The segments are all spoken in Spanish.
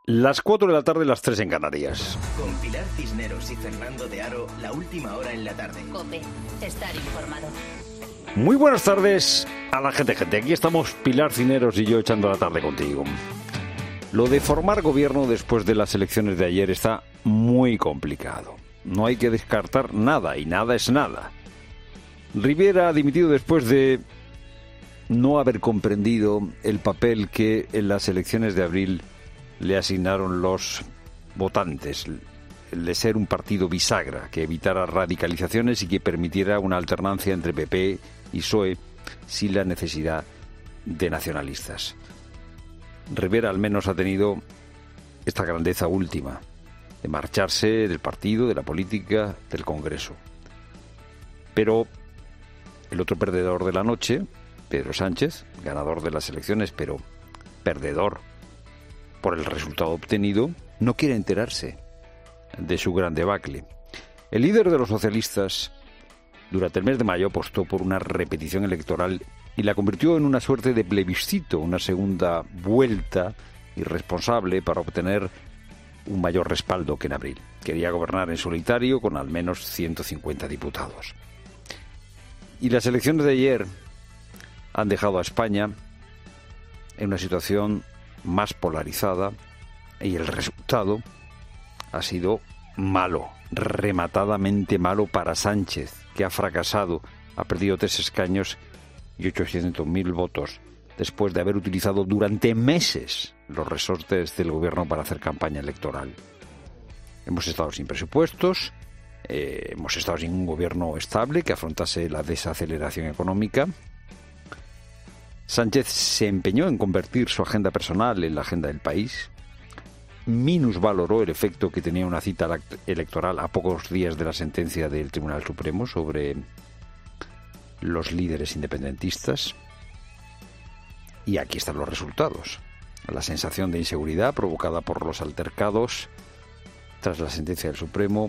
Las 4 de la tarde, las 3 en Canarias. Con Pilar Cisneros y Fernando de Aro, la última hora en la tarde. COPE, estar informado. Muy buenas tardes a la gente. Aquí estamos Pilar Cisneros y yo echando la tarde contigo. Lo de formar gobierno después de las elecciones de ayer está muy complicado. No hay que descartar nada y nada es nada. Rivera ha dimitido después de no haber comprendido el papel que en las elecciones de abril le asignaron los votantes, el de ser un partido bisagra que evitara radicalizaciones y que permitiera una alternancia entre PP y PSOE sin la necesidad de nacionalistas. Rivera al menos ha tenido esta grandeza última, de marcharse del partido, de la política, del Congreso. Pero el otro perdedor de la noche, Pedro Sánchez, ganador de las elecciones, pero perdedor por el resultado obtenido, no quiere enterarse de su gran debacle. El líder de los socialistas, durante el mes de mayo, apostó por una repetición electoral y la convirtió en una suerte de plebiscito, una segunda vuelta irresponsable para obtener un mayor respaldo que en abril. Quería gobernar en solitario con al menos 150 diputados. Y las elecciones de ayer han dejado a España en una situación más polarizada y el resultado ha sido malo, rematadamente malo para Sánchez, que ha fracasado, ha perdido 3 escaños y 800.000 votos después de haber utilizado durante meses los resortes del gobierno para hacer campaña electoral. Hemos estado sin presupuestos, hemos estado sin un gobierno estable que afrontase la desaceleración económica. Sánchez se empeñó en convertir su agenda personal en la agenda del país, minusvaloró el efecto que tenía una cita electoral a pocos días de la sentencia del Tribunal Supremo sobre los líderes independentistas. Y aquí están los resultados. La sensación de inseguridad provocada por los altercados tras la sentencia del Supremo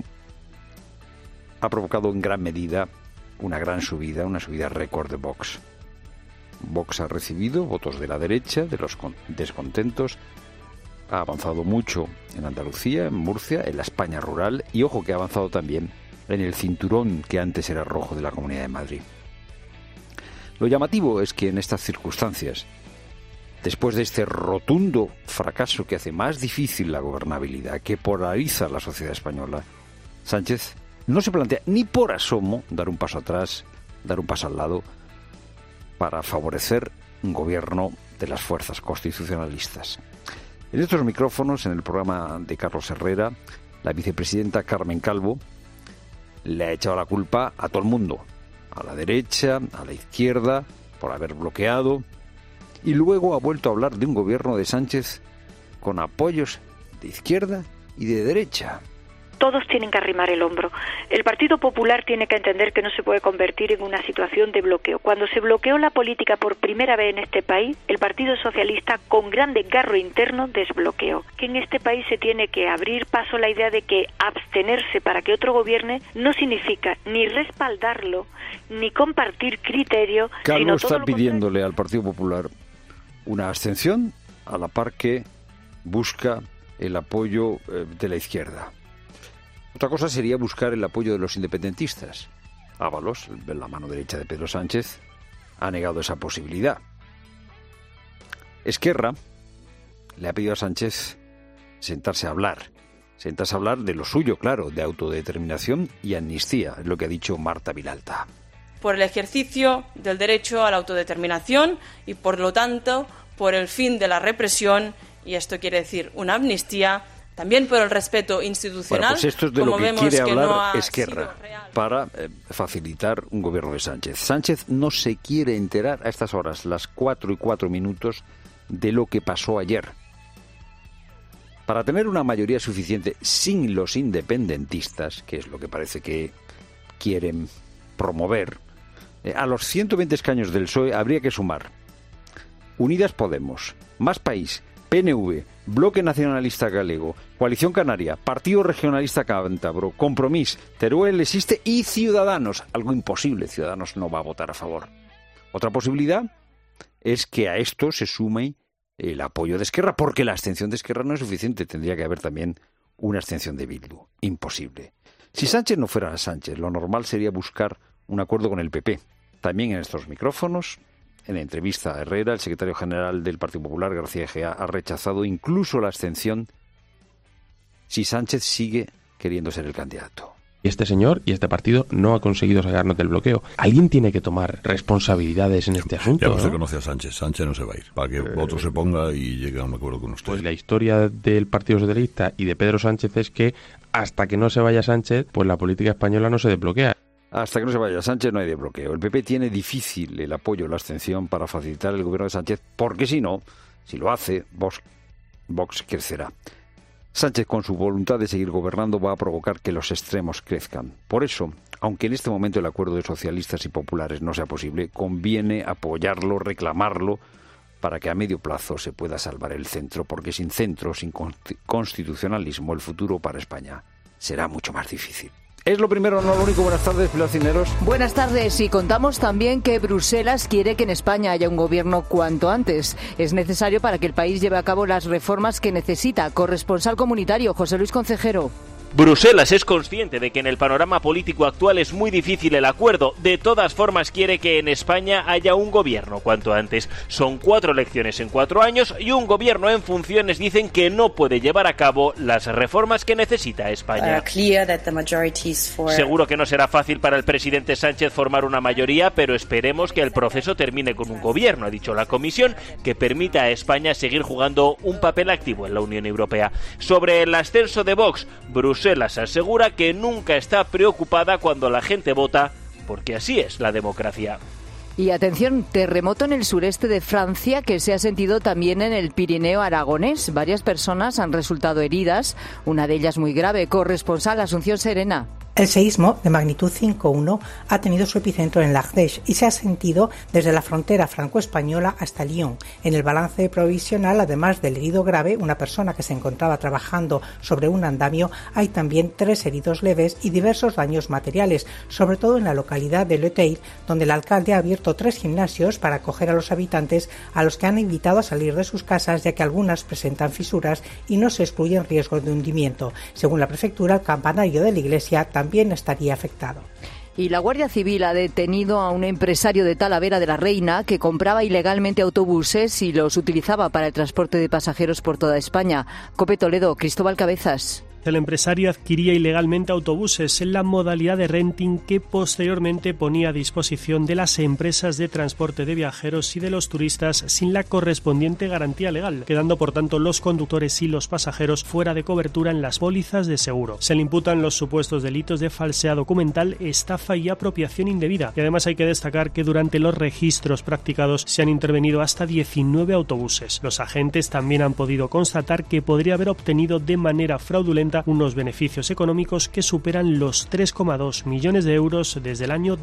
ha provocado en gran medida una subida récord de Vox. Vox ha recibido votos de la derecha, de los descontentos, ha avanzado mucho en Andalucía, en Murcia, en la España rural y ojo que ha avanzado también en el cinturón que antes era rojo de la Comunidad de Madrid. Lo llamativo es que en estas circunstancias, después de este rotundo fracaso que hace más difícil la gobernabilidad, que polariza la sociedad española, Sánchez no se plantea ni por asomo dar un paso atrás, dar un paso al lado, para favorecer un gobierno de las fuerzas constitucionalistas. En estos micrófonos, en el programa de Carlos Herrera, la vicepresidenta Carmen Calvo le ha echado la culpa a todo el mundo, a la derecha, a la izquierda, por haber bloqueado, y luego ha vuelto a hablar de un gobierno de Sánchez con apoyos de izquierda y de derecha. Todos tienen que arrimar el hombro. El Partido Popular tiene que entender que no se puede convertir en una situación de bloqueo. Cuando se bloqueó la política por primera vez en este país, el Partido Socialista, con gran desgarro interno, desbloqueó. Que en este país se tiene que abrir paso la idea de que abstenerse para que otro gobierne no significa ni respaldarlo, ni compartir criterio. Carlos está pidiéndole al Partido Popular una abstención a la par que busca el apoyo de la izquierda. Otra cosa sería buscar el apoyo de los independentistas. Ábalos, la mano derecha de Pedro Sánchez, ha negado esa posibilidad. Esquerra le ha pedido a Sánchez sentarse a hablar de lo suyo, claro, de autodeterminación y amnistía, es lo que ha dicho Marta Vilalta. Por el ejercicio del derecho a la autodeterminación y, por lo tanto, por el fin de la represión, y esto quiere decir una amnistía. También por el respeto institucional. Bueno, pues esto es de lo que quiere hablar Esquerra para facilitar un gobierno de Sánchez. Sánchez no se quiere enterar a estas horas, las 4:04, de lo que pasó ayer. Para tener una mayoría suficiente sin los independentistas, que es lo que parece que quieren promover, a los 120 escaños del PSOE habría que sumar Unidas Podemos, Más País, PNV, Bloque Nacionalista Galego, Coalición Canaria, Partido Regionalista Cántabro, Compromís, Teruel Existe y Ciudadanos. Algo imposible, Ciudadanos no va a votar a favor. Otra posibilidad es que a esto se sume el apoyo de Esquerra, porque la abstención de Esquerra no es suficiente. Tendría que haber también una abstención de Bildu. Imposible. Si Sánchez no fuera Sánchez, lo normal sería buscar un acuerdo con el PP. También en estos micrófonos, en la entrevista a Herrera, el secretario general del Partido Popular, García Egea, ha rechazado incluso la abstención si Sánchez sigue queriendo ser el candidato. Este señor y este partido no ha conseguido sacarnos del bloqueo. Alguien tiene que tomar responsabilidades en este asunto. Ya usted conoce a Sánchez. Sánchez no se va a ir. Para que otro se ponga y llegue a un acuerdo con usted. Pues la historia del Partido Socialista y de Pedro Sánchez es que hasta que no se vaya Sánchez, pues la política española no se desbloquea. Hasta que no se vaya Sánchez no hay desbloqueo. El PP tiene difícil el apoyo, la abstención para facilitar el gobierno de Sánchez, porque si no, si lo hace, Vox crecerá. Sánchez, con su voluntad de seguir gobernando, va a provocar que los extremos crezcan. Por eso, aunque en este momento el acuerdo de socialistas y populares no sea posible, conviene apoyarlo, reclamarlo, para que a medio plazo se pueda salvar el centro, porque sin centro, sin constitucionalismo, el futuro para España será mucho más difícil. Es lo primero, no lo único. Buenas tardes, Pilar Cisneros. Buenas tardes, y contamos también que Bruselas quiere que en España haya un gobierno cuanto antes. Es necesario para que el país lleve a cabo las reformas que necesita. Corresponsal comunitario, José Luis Concejero. Bruselas es consciente de que en el panorama político actual es muy difícil el acuerdo. De todas formas, quiere que en España haya un gobierno cuanto antes. Son 4 elecciones en 4 años y un gobierno en funciones dicen que no puede llevar a cabo las reformas que necesita España. Seguro que no será fácil para el presidente Sánchez formar una mayoría, pero esperemos que el proceso termine con un gobierno, ha dicho la Comisión, que permita a España seguir jugando un papel activo en la Unión Europea. Sobre el ascenso de Vox, Bruselas asegura que nunca está preocupada cuando la gente vota, porque así es la democracia. Y atención, terremoto en el sureste de Francia que se ha sentido también en el Pirineo aragonés. Varias personas han resultado heridas, una de ellas muy grave. Corresponsal Asunción Serena. El seísmo de magnitud 5,1 ha tenido su epicentro en l'Ardèche y se ha sentido desde la frontera franco-española hasta Lyon. En el balance provisional, además del herido grave, una persona que se encontraba trabajando sobre un andamio, hay también 3 heridos leves y diversos daños materiales, sobre todo en la localidad de Le Theil, donde el alcalde ha abierto 3 gimnasios para acoger a los habitantes, a los que han invitado a salir de sus casas, ya que algunas presentan fisuras y no se excluye el riesgo de hundimiento. Según la prefectura, el campanario de la iglesia también estaría afectado. Y la Guardia Civil ha detenido a un empresario de Talavera de la Reina que compraba ilegalmente autobuses y los utilizaba para el transporte de pasajeros por toda España. COPE Toledo, Cristóbal Cabezas. El empresario adquiría ilegalmente autobuses en la modalidad de renting que posteriormente ponía a disposición de las empresas de transporte de viajeros y de los turistas sin la correspondiente garantía legal, quedando por tanto los conductores y los pasajeros fuera de cobertura en las pólizas de seguro. Se le imputan los supuestos delitos de falsedad documental, estafa y apropiación indebida. Y además hay que destacar que durante los registros practicados se han intervenido hasta 19 autobuses. Los agentes también han podido constatar que podría haber obtenido de manera fraudulenta unos beneficios económicos que superan los 3,2 millones de euros desde el año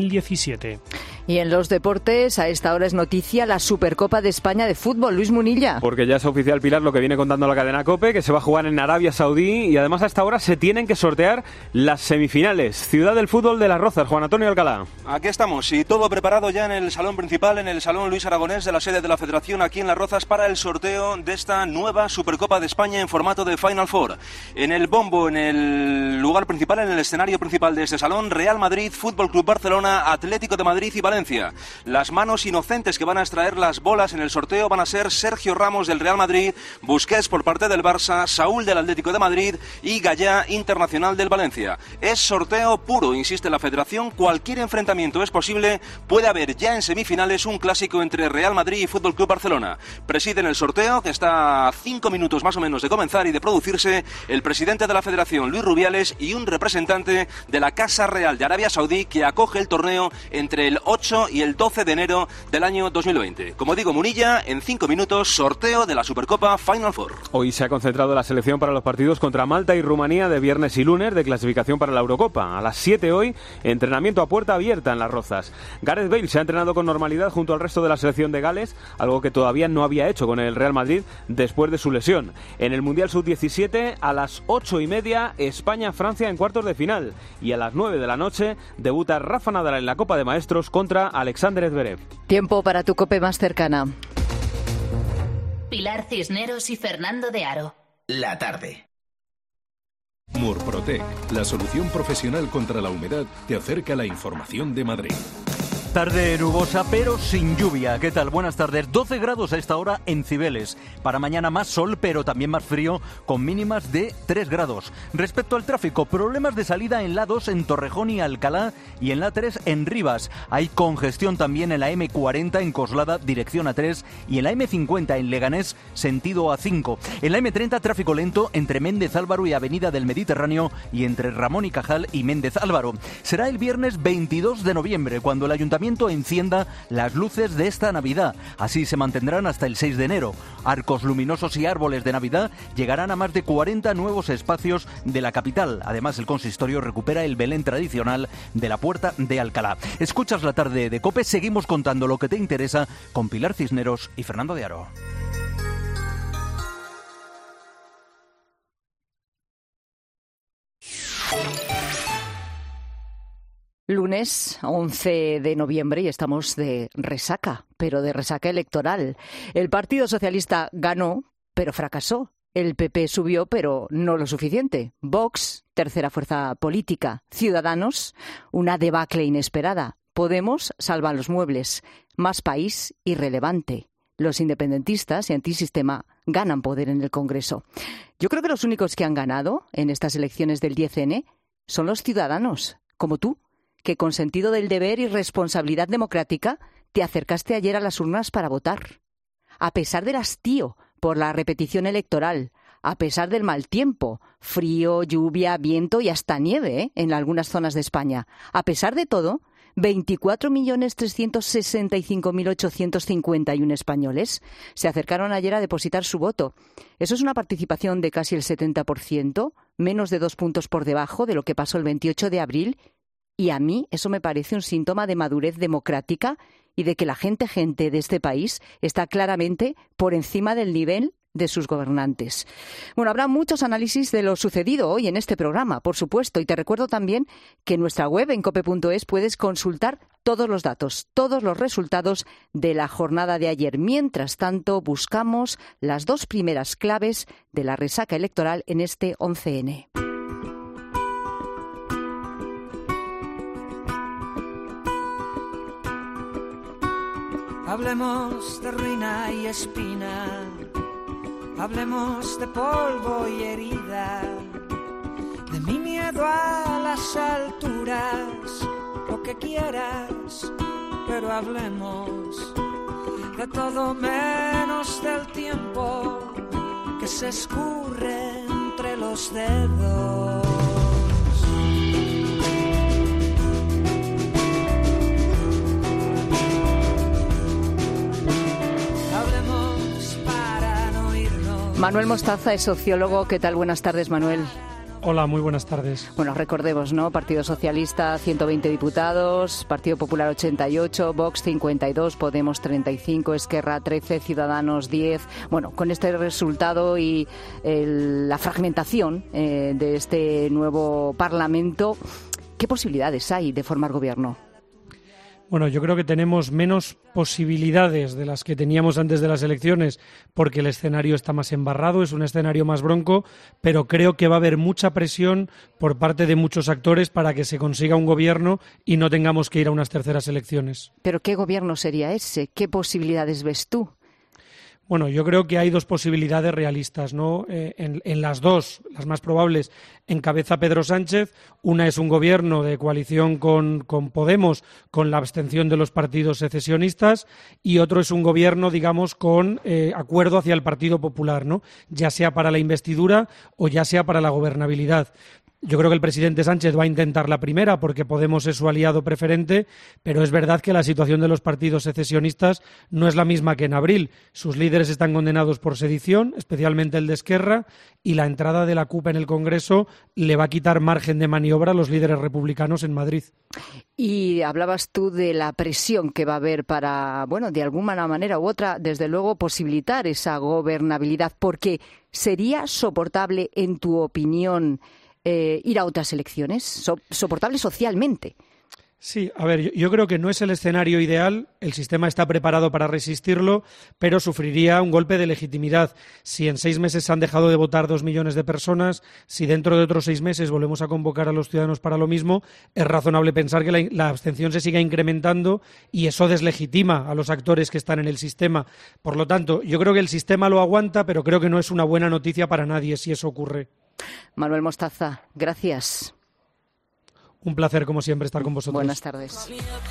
2017. Y en los deportes, a esta hora es noticia la Supercopa de España de fútbol. Luis Munilla. Porque ya es oficial, Pilar, lo que viene contando la cadena COPE, que se va a jugar en Arabia Saudí y además a esta hora se tienen que sortear las semifinales. Ciudad del fútbol de Las Rozas, Juan Antonio Alcalá. Aquí estamos y todo preparado ya en el salón principal, en el salón Luis Aragonés de la sede de la Federación aquí en Las Rozas para el sorteo de esta nueva Supercopa de España en formato de Final Four. En el bombo, en el lugar principal, en el escenario principal de este salón, Real Madrid, Fútbol Club Barcelona, Atlético de Madrid y Valencia. Las manos inocentes que van a extraer las bolas en el sorteo van a ser Sergio Ramos del Real Madrid, Busquets por parte del Barça, Saúl del Atlético de Madrid y Gallá, Internacional del Valencia. Es sorteo puro, insiste la Federación, cualquier enfrentamiento es posible, puede haber ya en semifinales un clásico entre Real Madrid y Fútbol Club Barcelona. Presiden el sorteo, que está a 5 minutos más o menos de comenzar y de producirse, el presidente de la Federación, Luis Rubiales, y un representante de la Casa Real de Arabia Saudí que acoge el torneo entre el 8 y el 12 de enero del año 2020. Como digo, Munilla, en 5 minutos, sorteo de la Supercopa Final Four. Hoy se ha concentrado la selección para los partidos contra Malta y Rumanía de viernes y lunes de clasificación para la Eurocopa. A las 7 hoy, entrenamiento a puerta abierta en Las Rozas. Gareth Bale se ha entrenado con normalidad junto al resto de la selección de Gales, algo que todavía no había hecho con el Real Madrid después de su lesión. En el Mundial Sub-17, a las 8:30, España-Francia en cuartos de final. Y a las 9 de la noche, debuta Rafa Nadal en la Copa de Maestros. Astros contra Alexander Zverev. Tiempo para tu COPE más cercana. Pilar Cisneros y Fernando de Aro. La tarde. Murprotec, la solución profesional contra la humedad, te acerca la información de Madrid. Tarde nubosa, pero sin lluvia. ¿Qué tal? Buenas tardes. 12 grados a esta hora en Cibeles. Para mañana más sol, pero también más frío, con mínimas de 3 grados. Respecto al tráfico, problemas de salida en la 2 en Torrejón y Alcalá y en la 3 en Rivas. Hay congestión también en la M40 en Coslada, dirección A3, y en la M50 en Leganés, sentido A5. En la M30, tráfico lento entre Méndez Álvaro y Avenida del Mediterráneo y entre Ramón y Cajal y Méndez Álvaro. Será el viernes 22 de noviembre, cuando el Ayuntamiento encienda las luces de esta Navidad. Así se mantendrán hasta el 6 de enero. Arcos luminosos y árboles de Navidad llegarán a más de 40 nuevos espacios de la capital. Además, el consistorio recupera el Belén tradicional de la Puerta de Alcalá. Escuchas la tarde de COPE. Seguimos contando lo que te interesa con Pilar Cisneros y Fernando de Aro. Lunes 11 de noviembre y estamos de resaca, pero de resaca electoral. El Partido Socialista ganó, pero fracasó. El PP subió, pero no lo suficiente. Vox, tercera fuerza política. Ciudadanos, una debacle inesperada. Podemos, salvan los muebles. Más País, irrelevante. Los independentistas y antisistema ganan poder en el Congreso. Yo creo que los únicos que han ganado en estas elecciones del 10N son los ciudadanos, como tú, que con sentido del deber y responsabilidad democrática te acercaste ayer a las urnas para votar. A pesar del hastío por la repetición electoral, a pesar del mal tiempo, frío, lluvia, viento y hasta nieve en algunas zonas de España. A pesar de todo, 24.365.851 españoles se acercaron ayer a depositar su voto. Eso es una participación de casi el 70%, menos de 2 puntos por debajo de lo que pasó el 28 de abril. Y a mí eso me parece un síntoma de madurez democrática y de que la gente de este país está claramente por encima del nivel de sus gobernantes. Bueno, habrá muchos análisis de lo sucedido hoy en este programa, por supuesto, y te recuerdo también que en nuestra web, en cope.es, puedes consultar todos los datos, todos los resultados de la jornada de ayer. Mientras tanto, buscamos las 2 primeras claves de la resaca electoral en este 11N. Hablemos de ruina y espina, hablemos de polvo y herida, de mi miedo a las alturas, lo que quieras, pero hablemos de todo menos del tiempo que se escurre entre los dedos. Manuel Mostaza es sociólogo. ¿Qué tal? Buenas tardes, Manuel. Hola, muy buenas tardes. Bueno, recordemos, ¿no? Partido Socialista, 120 diputados, Partido Popular, 88, Vox, 52, Podemos, 35, Esquerra, 13, Ciudadanos, 10. Bueno, con este resultado y la fragmentación de este nuevo Parlamento, ¿qué posibilidades hay de formar gobierno? Bueno, yo creo que tenemos menos posibilidades de las que teníamos antes de las elecciones porque el escenario está más embarrado, es un escenario más bronco, pero creo que va a haber mucha presión por parte de muchos actores para que se consiga un gobierno y no tengamos que ir a unas terceras elecciones. ¿Pero qué gobierno sería ese? ¿Qué posibilidades ves tú? Bueno, yo creo que hay 2 posibilidades realistas, ¿no? En las 2, las más probables, encabeza Pedro Sánchez. Una es un gobierno de coalición con Podemos, con la abstención de los partidos secesionistas, y otro es un gobierno, digamos, con acuerdo hacia el Partido Popular, ¿no? Ya sea para la investidura o ya sea para la gobernabilidad. Yo creo que el presidente Sánchez va a intentar la primera porque Podemos es su aliado preferente, pero es verdad que la situación de los partidos secesionistas no es la misma que en abril. Sus líderes están condenados por sedición, especialmente el de Esquerra, y la entrada de la CUP en el Congreso le va a quitar margen de maniobra a los líderes republicanos en Madrid. Y hablabas tú de la presión que va a haber para, bueno, de alguna manera u otra, desde luego, posibilitar esa gobernabilidad, porque ¿sería soportable, en tu opinión, ir a otras elecciones? ¿Soportable socialmente? Sí, a ver, yo creo que no es el escenario ideal, el sistema está preparado para resistirlo, pero sufriría un golpe de legitimidad. Si en 6 meses se han dejado de votar 2 millones de personas, si dentro de otros 6 meses volvemos a convocar a los ciudadanos para lo mismo, es razonable pensar que la abstención se siga incrementando y eso deslegitima a los actores que están en el sistema. Por lo tanto, yo creo que el sistema lo aguanta, pero creo que no es una buena noticia para nadie si eso ocurre. Manuel Mostaza, gracias. Un placer, como siempre, estar con vosotros. Buenas tardes.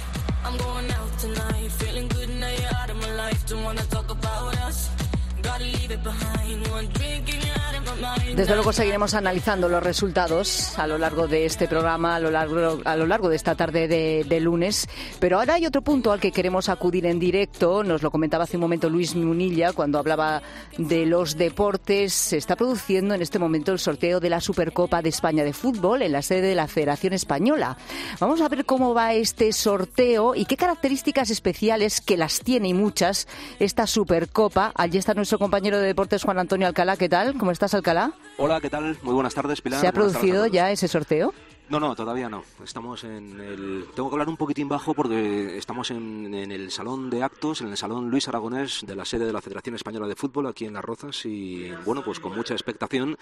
Desde luego seguiremos analizando los resultados a lo largo de este programa, a lo largo de esta tarde de lunes. Pero ahora hay otro punto al que queremos acudir en directo. Nos lo comentaba hace un momento Luis Munilla cuando hablaba de los deportes. Se está produciendo en este momento el sorteo de la Supercopa de España de Fútbol en la sede de la Federación Española. Vamos a ver cómo va este sorteo y qué características especiales, que las tiene y muchas, esta Supercopa. Allí está nuestro compañero de deportes, Juan Antonio Alcalá. ¿Qué tal? ¿Cómo estás, Alcalá? Hola, ¿qué tal? Muy buenas tardes, Pilar. ¿Se ha producido ya ese sorteo? No, todavía no. Estamos en el... Tengo que hablar un poquitín bajo porque estamos en el salón de actos, en el salón Luis Aragonés de la sede de la Federación Española de Fútbol aquí en Las Rozas y, bueno, pues con mucha expectación.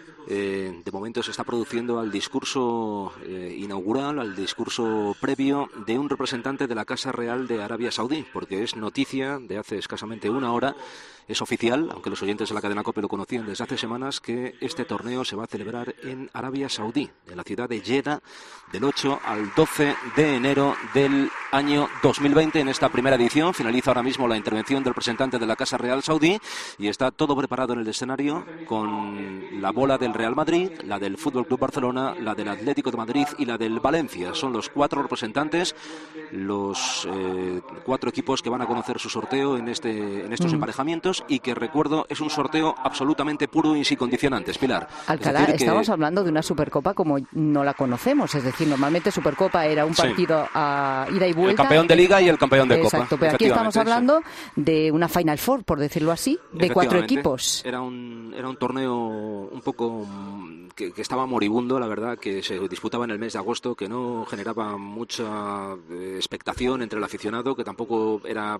De momento se está produciendo al discurso inaugural, al discurso previo de un representante de la Casa Real de Arabia Saudí, porque es noticia de hace escasamente una hora. Es oficial, aunque los oyentes de la cadena COPE lo conocían desde hace semanas, que este torneo se va a celebrar en Arabia Saudí, en la ciudad de Jeddah, del 8 al 12 de enero del año 2020. En esta primera edición finaliza ahora mismo la intervención del representante de la Casa Real Saudí y está todo preparado en el escenario con la bola del Real Madrid, la del Fútbol Club Barcelona, la del Atlético de Madrid y la del Valencia. Son los 4 representantes, los 4 equipos que van a conocer su sorteo en estos emparejamientos. Y que, recuerdo, es un sorteo absolutamente puro y sin condicionantes, Pilar. Alcalá, estamos hablando de una Supercopa como no la conocemos, es decir, normalmente Supercopa era un partido a ida y vuelta. El campeón de Liga y el campeón de Copa. Exacto, pero aquí estamos hablando de una Final Four, por decirlo así, de 4 equipos. Era un torneo un poco que estaba moribundo, la verdad, que se disputaba en el mes de agosto, que no generaba mucha expectación entre el aficionado, que tampoco era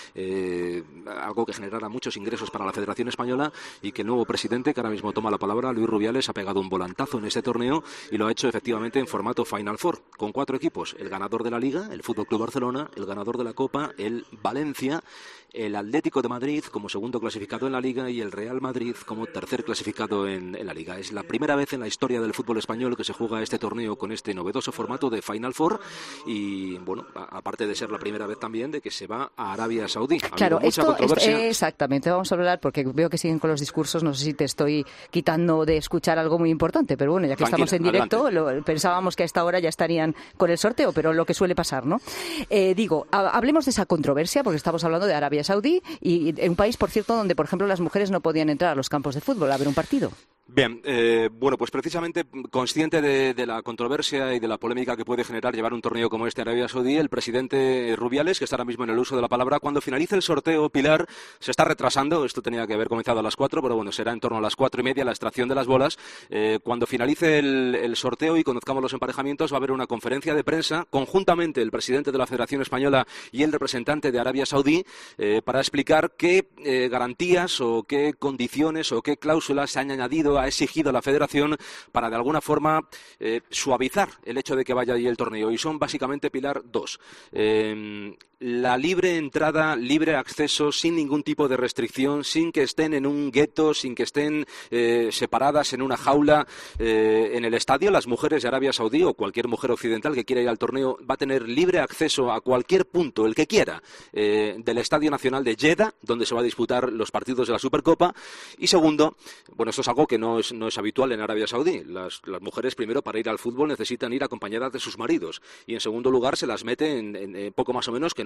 algo que generara muchos ingresos para la Federación Española, y que el nuevo presidente, que ahora mismo toma la palabra, Luis Rubiales, ha pegado un volantazo en este torneo y lo ha hecho efectivamente en formato Final Four, con 4 equipos: el ganador de la Liga, el Fútbol Club Barcelona, el ganador de la Copa, el Valencia, el Atlético de Madrid como segundo clasificado en la Liga y el Real Madrid como tercer clasificado en la Liga. Es la primera vez en la historia del fútbol español que se juega este torneo con este novedoso formato de Final Four y, bueno, aparte de ser la primera vez también de que se va a Arabia Saudí. Claro, exactamente, vamos a hablar porque veo que siguen con los discursos, no sé si te estoy quitando de escuchar algo muy importante, pero bueno, ya que estamos en directo, pensábamos que a esta hora ya estarían con el sorteo, pero lo que suele pasar, ¿no? Hablemos de esa controversia, porque estamos hablando de Arabia Saudí y en un país, por cierto, donde, por ejemplo, las mujeres no podían entrar a los campos de fútbol a ver un partido. Bien, bueno, pues precisamente consciente de la controversia y de la polémica que puede generar llevar un torneo como este a Arabia Saudí, el presidente Rubiales, que está ahora mismo en el uso de la palabra, cuando finalice el sorteo, Pilar, se está retrasando, esto tenía que haber comenzado a las 4, pero bueno, será en torno a las 4:30 la extracción de las bolas. Cuando finalice el sorteo y conozcamos los emparejamientos, va a haber una conferencia de prensa, conjuntamente el presidente de la Federación Española y el representante de Arabia Saudí, para explicar qué garantías o qué condiciones o qué cláusulas se han añadido, ha exigido la Federación para de alguna forma suavizar el hecho de que vaya ahí el torneo. Y son básicamente, Pilar, 2. La libre entrada, libre acceso, sin ningún tipo de restricción, sin que estén en un gueto, sin que estén separadas en una jaula en el estadio. Las mujeres de Arabia Saudí o cualquier mujer occidental que quiera ir al torneo va a tener libre acceso a cualquier punto, el que quiera, del Estadio Nacional de Jeddah, donde se va a disputar los partidos de la Supercopa. Y segundo, bueno, esto es algo que no es habitual en Arabia Saudí. Las mujeres, primero, para ir al fútbol necesitan ir acompañadas de sus maridos, y en segundo lugar se las mete en poco más o menos que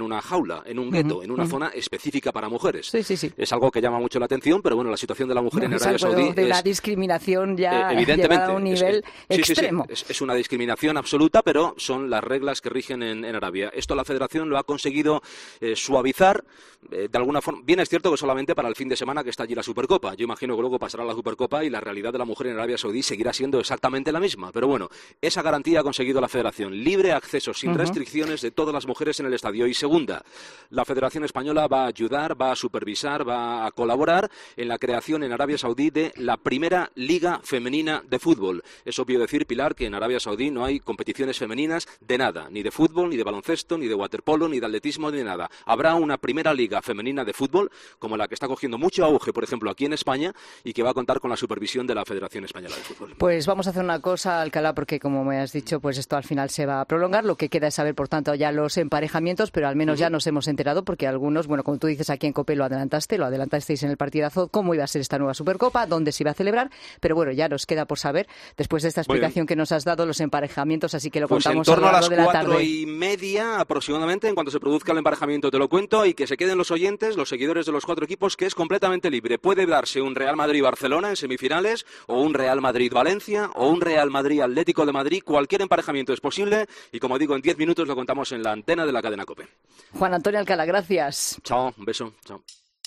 en una jaula, en un gueto, en una zona específica para mujeres. Sí. Es algo que llama mucho la atención, pero bueno, la situación de la mujer en Arabia Saudí de la discriminación ya evidentemente, a un nivel extremo. Sí. Es una discriminación absoluta, pero son las reglas que rigen en Arabia. Esto la Federación lo ha conseguido suavizar de alguna forma. Bien, es cierto que solamente para el fin de semana que está allí la Supercopa. Yo imagino que luego pasará la Supercopa y la realidad de la mujer en Arabia Saudí seguirá siendo exactamente la misma. Pero bueno, esa garantía ha conseguido la Federación. Libre acceso, sin restricciones, de todas las mujeres en el estadio. Y segunda, la Federación Española va a ayudar, va a supervisar, va a colaborar en la creación en Arabia Saudí de la primera liga femenina de fútbol. Es obvio decir, Pilar, que en Arabia Saudí no hay competiciones femeninas de nada, ni de fútbol, ni de baloncesto, ni de waterpolo, ni de atletismo, ni de nada. Habrá una primera liga femenina de fútbol, como la que está cogiendo mucho auge, por ejemplo, aquí en España, y que va a contar con la supervisión de la Federación Española de Fútbol. Pues vamos a hacer una cosa, Alcalá, porque como me has dicho, pues esto al final se va a prolongar. Lo que queda es saber, por tanto, ya los emparejamientos, pero al menos ya nos hemos enterado, porque algunos, bueno, como tú dices, aquí en COPE lo adelantasteis en el partidazo, cómo iba a ser esta nueva Supercopa, dónde se iba a celebrar, pero bueno, ya nos queda por saber, después de esta explicación que nos has dado, los emparejamientos, así que lo contamos en torno a lo largo de la tarde. a las 4:30 aproximadamente, en cuanto se produzca el emparejamiento te lo cuento, y que se queden los oyentes, los seguidores de los 4 equipos, que es completamente libre. Puede darse un Real Madrid-Barcelona en semifinales, o un Real Madrid-Valencia, o un Real Madrid-Atlético de Madrid. Cualquier emparejamiento es posible, y como digo, en 10 minutos lo contamos en la antena de la cadena COPE. Juan Antonio Alcalá, gracias. Chao, un beso, chao.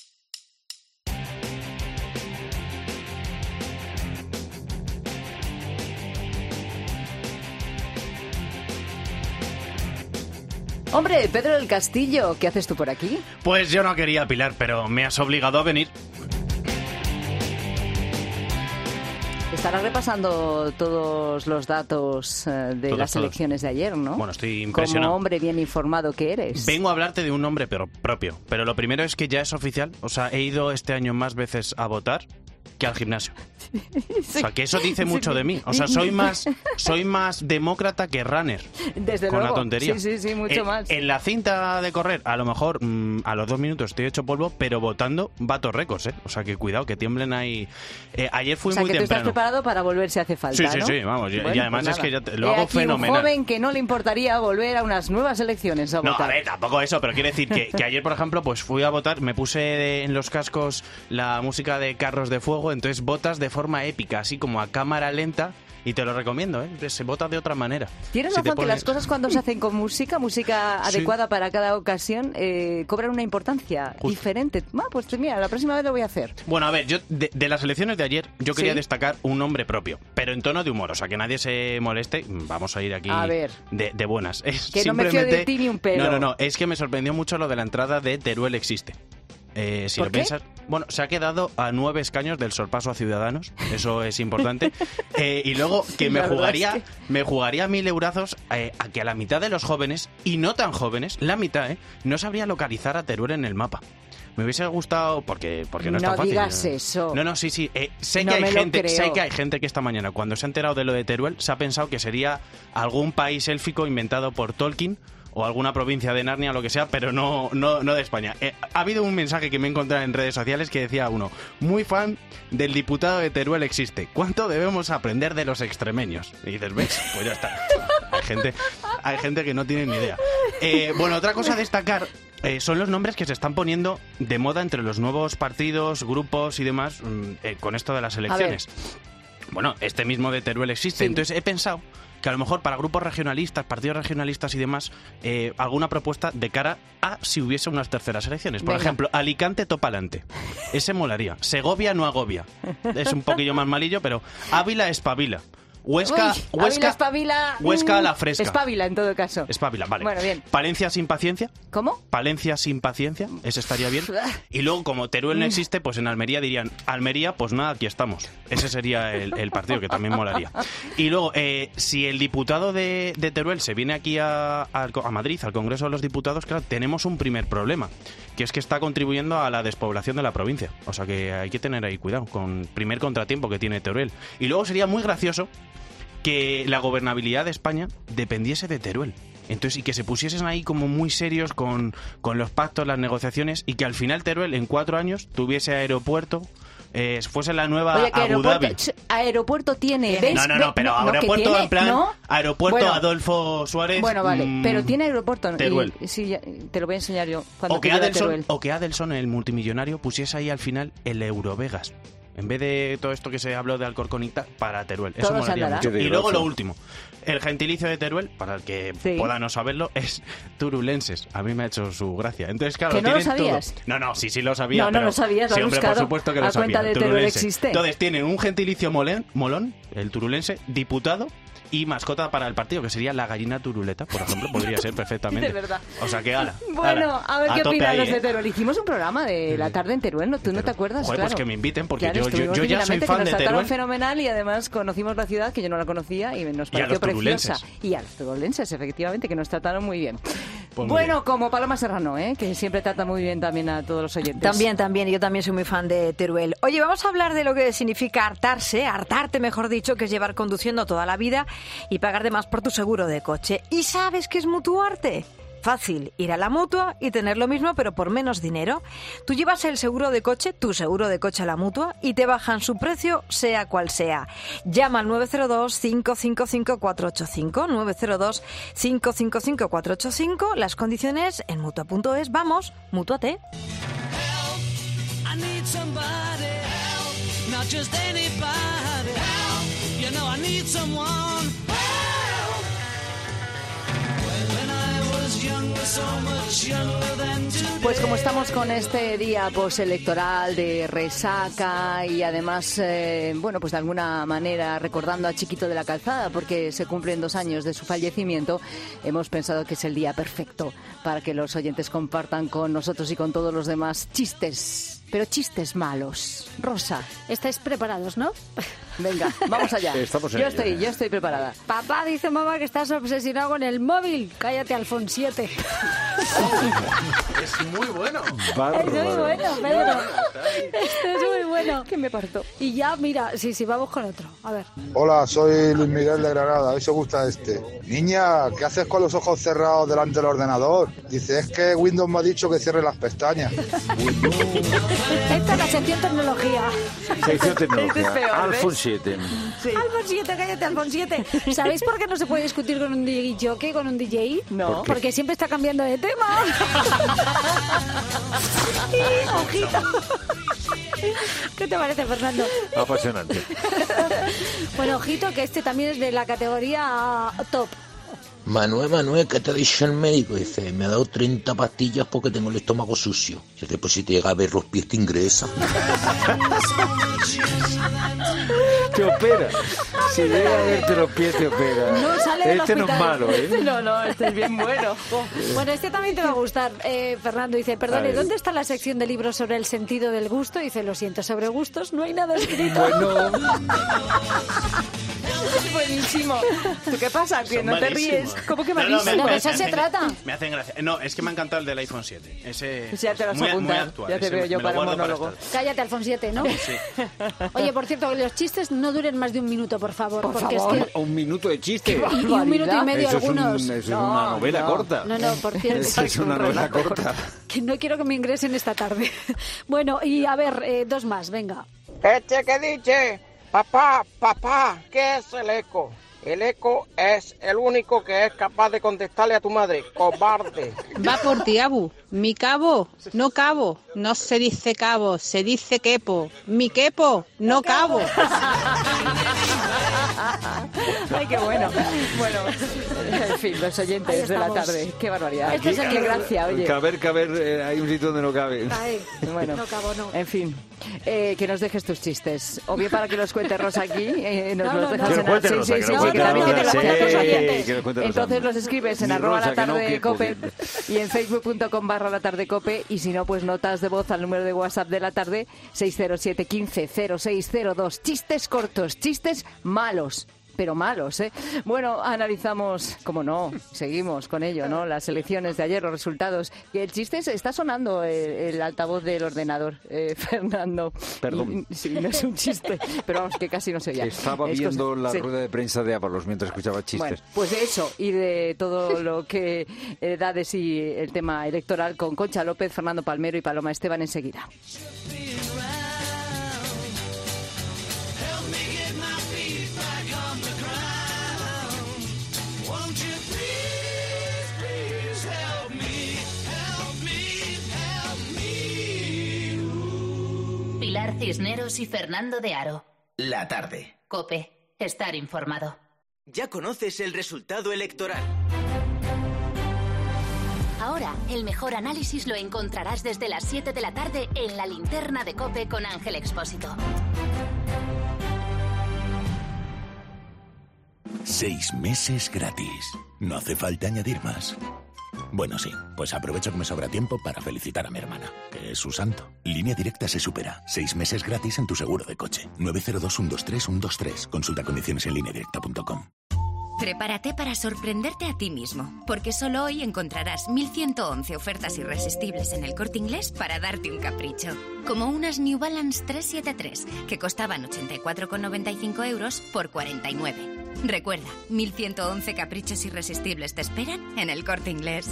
Hombre, Pedro del Castillo, ¿qué haces tú por aquí? Pues yo no quería, Pilar, pero me has obligado a venir. Estarás repasando todos los datos de las elecciones de ayer, ¿no? Bueno, estoy impresionado. Como hombre bien informado que eres. Vengo a hablarte de un nombre propio, pero lo primero es que ya es oficial. O sea, he ido este año más veces a votar que al gimnasio. O sea, que eso dice mucho de mí. O sea, soy más demócrata que runner. Desde con luego. La tontería. Sí, mucho más. En la cinta de correr, a lo mejor a los 2 minutos estoy hecho polvo, pero votando bato récords, ¿eh? O sea, que cuidado, que tiemblen ahí. Ayer fui muy temprano. O sea, que tú estás preparado para volver si hace falta, ¿no? Sí, vamos. Bueno, y además pues es que ya lo hago aquí fenomenal. Un joven que no le importaría volver a unas nuevas elecciones a votar. No, a ver, tampoco eso, pero quiero decir que ayer, por ejemplo, pues fui a votar, me puse en los cascos la música de Carros de Fuego, entonces votas de forma épica, así como a cámara lenta, y te lo recomiendo, ¿eh? Se vota de otra manera. Tienes razón que las cosas cuando se hacen con música adecuada para cada ocasión, cobran una importancia diferente. Pues mira, la próxima vez lo voy a hacer. Bueno, a ver, yo de las elecciones de ayer, yo quería destacar un nombre propio, pero en tono de humor, o sea, que nadie se moleste. Vamos a ir aquí de buenas. Que no me fío de ti ni un pelo. No, es que me sorprendió mucho lo de la entrada de Teruel Existe. Si lo piensas, bueno, se ha quedado a 9 escaños del sorpaso a Ciudadanos, eso es importante. Y luego que me jugaría 1.000 eurazos a que a la mitad de los jóvenes, y no tan jóvenes, la mitad, no sabría localizar a Teruel en el mapa. Me hubiese gustado, porque no es tan fácil. No digas eso. No, sí. Sé que hay gente que esta mañana, cuando se ha enterado de lo de Teruel, se ha pensado que sería algún país élfico inventado por Tolkien, o alguna provincia de Narnia, lo que sea, pero no de España. Ha habido un mensaje que me he encontrado en redes sociales que decía uno: muy fan del diputado de Teruel Existe. ¿Cuánto debemos aprender de los extremeños? Y dices, ¿ves? Pues ya está. Hay gente que no tiene ni idea. Bueno, otra cosa a destacar son los nombres que se están poniendo de moda entre los nuevos partidos, grupos y demás con esto de las elecciones. Bueno, este mismo de Teruel Existe. Sí. Entonces he pensado que a lo mejor para grupos regionalistas, partidos regionalistas y demás, alguna propuesta de cara a si hubiese unas terceras elecciones. Por ejemplo, Alicante Topalante. Ese molaría. Segovia no agobia. Es un poquillo más malillo, pero Ávila espabila. Huesca espabila. Huesca a la fresca. Espabila, en todo caso. Espabila, vale. Bueno, bien. Palencia sin paciencia. ¿Cómo? Palencia sin paciencia. Ese estaría bien. Y luego, como Teruel no existe, pues en Almería dirían: Almería, pues nada, aquí estamos. Ese sería el partido, que también molaría. Y luego, si el diputado de Teruel se viene aquí a Madrid, al Congreso de los Diputados, claro, tenemos un primer problema, que es que está contribuyendo a la despoblación de la provincia. O sea que hay que tener ahí cuidado con el primer contratiempo que tiene Teruel. Y luego sería muy gracioso que la gobernabilidad de España dependiese de Teruel. Entonces, y que se pusiesen ahí como muy serios con los pactos, las negociaciones, y que al final Teruel en 4 años tuviese aeropuerto, fuese la nueva Oye, Abu Dhabi. Aeropuerto tiene. ¿Veis? No, pero aeropuerto tiene, en plan, ¿no? aeropuerto Adolfo Suárez. Bueno, vale, pero tiene aeropuerto. Teruel. Sí, te lo voy a enseñar yo. O que Adelson, el multimillonario, pusiese ahí al final el Eurovegas. En vez de todo esto que se habló de Alcorcón para Teruel. Eso molaría mucho. Y luego lo último. El gentilicio de Teruel, para el que pueda no saberlo, es turulenses. A mí me ha hecho su gracia. Entonces, claro, ¿Que no lo sabías? Todo. No, sí lo sabía. No lo sabías, lo sí, has hombre, buscado. por supuesto que lo sabía. A cuenta de Teruel existe. Entonces, tienen un gentilicio molón, el turulense, diputado, y mascota para el partido, que sería la gallina turuleta, por ejemplo, podría ser perfectamente. De verdad. O sea que, Bueno, a ver qué opinan los de ¿eh? Teruel. Hicimos un programa de la tarde en Teruel, ¿no? ¿Tú no te acuerdas? Joder, claro. Pues que me inviten, porque claro, yo ya soy fan de Teruel. Fenomenal, y además conocimos la ciudad, que yo no la conocía, y nos pareció preciosa. Y a los turulenses, efectivamente, que nos trataron muy bien. Pues bueno, como Paloma Serrano, que siempre trata muy bien también a todos los oyentes. También, yo también soy muy fan de Teruel. Oye, vamos a hablar de lo que significa hartarte, mejor dicho, que es llevar conduciendo toda la vida y pagar de más por tu seguro de coche. ¿Y sabes qué es mutuarte? Fácil, ir a la Mutua y tener lo mismo pero por menos dinero. Tú llevas el seguro de coche, tu seguro de coche a la Mutua, y te bajan su precio sea cual sea. Llama al 902-555-485, 902-555-485, las condiciones en Mutua.es. Vamos, mútuate. Pues como estamos con este día postelectoral de resaca y además, pues de alguna manera recordando a Chiquito de la Calzada, porque se cumplen 2 años de su fallecimiento, hemos pensado que es el día perfecto para que los oyentes compartan con nosotros y con todos los demás chistes, pero chistes malos. Rosa. ¿Estáis preparados, no? Venga, vamos allá. Yo estoy preparada. Papá dice, mamá, que estás obsesionado con el móvil. Cállate, Alfon 7. Es muy bueno. Es muy bueno, Pedro. Esto es muy bueno. Que me parto. Y ya, mira, sí, vamos con otro. A ver. Hola, soy Luis Miguel de Granada. A ver si os gusta este. Niña, ¿qué haces con los ojos cerrados delante del ordenador? Dice, es que Windows me ha dicho que cierre las pestañas. Esta es la sección tecnología. Sección tecnología. Este es peor, Alfon 7. Sí. Alfon 7, cállate, Alfon 7. ¿Sabéis por qué no se puede discutir con un DJ, con un DJ? No. Porque siempre está cambiando de tema. Ojito. ¿Qué te parece, Fernando? Apasionante. Bueno, ojito, que este también es de la categoría top. Manuel, ¿qué te ha dicho el médico? Dice, me ha dado 30 pastillas porque tengo el estómago sucio. Dice, pues si te llega a ver los pies te ingresa. Te opera. Si llega a verte los pies te opera. No sale del este hospital. No es malo, ¿eh? No, este es bien bueno. Bueno, este también te va a gustar. Fernando dice, perdone, ¿dónde está la sección de libros sobre el sentido del gusto? Dice, lo siento, sobre gustos no hay nada escrito. Bueno. Buenísimo. ¿Tú qué pasa? Que no te ríes. ¿Cómo que malísimo? No, de eso se trata. Me hacen gracia. No, es que me ha encantado el del iPhone 7. Ese ya te lo has muy apuntado. actual. Ya te veo yo para un monólogo. Cállate, Alfon 7, ¿no? Sí. Oye, por cierto, que los chistes no duren más de 1 minuto, por favor. Por porque favor. es que... Un minuto de chiste. Y 1 minuto y medio eso algunos. Eso es una novela corta. No, por cierto. Eso es una novela corta. Que no quiero que me ingresen esta tarde. Bueno, y a ver, 2 más, venga. Este que dice, papá, ¿qué es el eco? El eco es el único que es capaz de contestarle a tu madre, cobarde. Va por ti, Abu. Mi cabo, no cabo. No se dice cabo, se dice quepo. Mi quepo, no cabo. Ay, qué bueno. Bueno, en fin, los oyentes de la tarde. Qué barbaridad. Este es el Qué gracia, oye. Caber, hay un sitio donde no cabe. Ay, bueno, no cabo, no. En fin, que nos dejes tus chistes. O bien para que los cuente Rosa aquí, nos No, los no, dejas no. en la... Que también tiene Rosa, los cuentos sí, oyentes. que lo cuente Rosa. Entonces los escribes en Ni @ Rosa, que no, que latardecope poder. y en facebook.com/latardecope, y si no, pues notas de voz al número de WhatsApp de la tarde 607 15 0602. Chistes cortos, chistes malos. Pero malos, ¿eh? Bueno, analizamos, como no, seguimos con ello, ¿no? Las elecciones de ayer, los resultados. Y el chiste está sonando el altavoz del ordenador, Fernando. Perdón. Sí, no es un chiste, pero vamos, que casi no se oía. Estaba Es viendo cosa- la sí. rueda de prensa de Ábalos mientras escuchaba chistes. Bueno, pues de eso y de todo lo que da de sí el tema electoral con Concha López, Fernando Palmero y Paloma Esteban enseguida. Cisneros y Fernando de Aro. La tarde. COPE. Estar informado. Ya conoces el resultado electoral. Ahora, el mejor análisis lo encontrarás desde las 7 de la tarde en La Linterna de COPE con Ángel Expósito. 6 meses gratis. No hace falta añadir más. Bueno, sí, pues aprovecho que me sobra tiempo para felicitar a mi hermana, que es su santo. Línea Directa se supera. 6 meses gratis en tu seguro de coche. 902-123-123. Consulta condiciones en lineadirecta.com. Prepárate para sorprenderte a ti mismo, porque solo hoy encontrarás 1.111 ofertas irresistibles en El Corte Inglés para darte un capricho. Como unas New Balance 373, que costaban 84,95 euros por 49. Recuerda, 1.111 caprichos irresistibles te esperan en El Corte Inglés.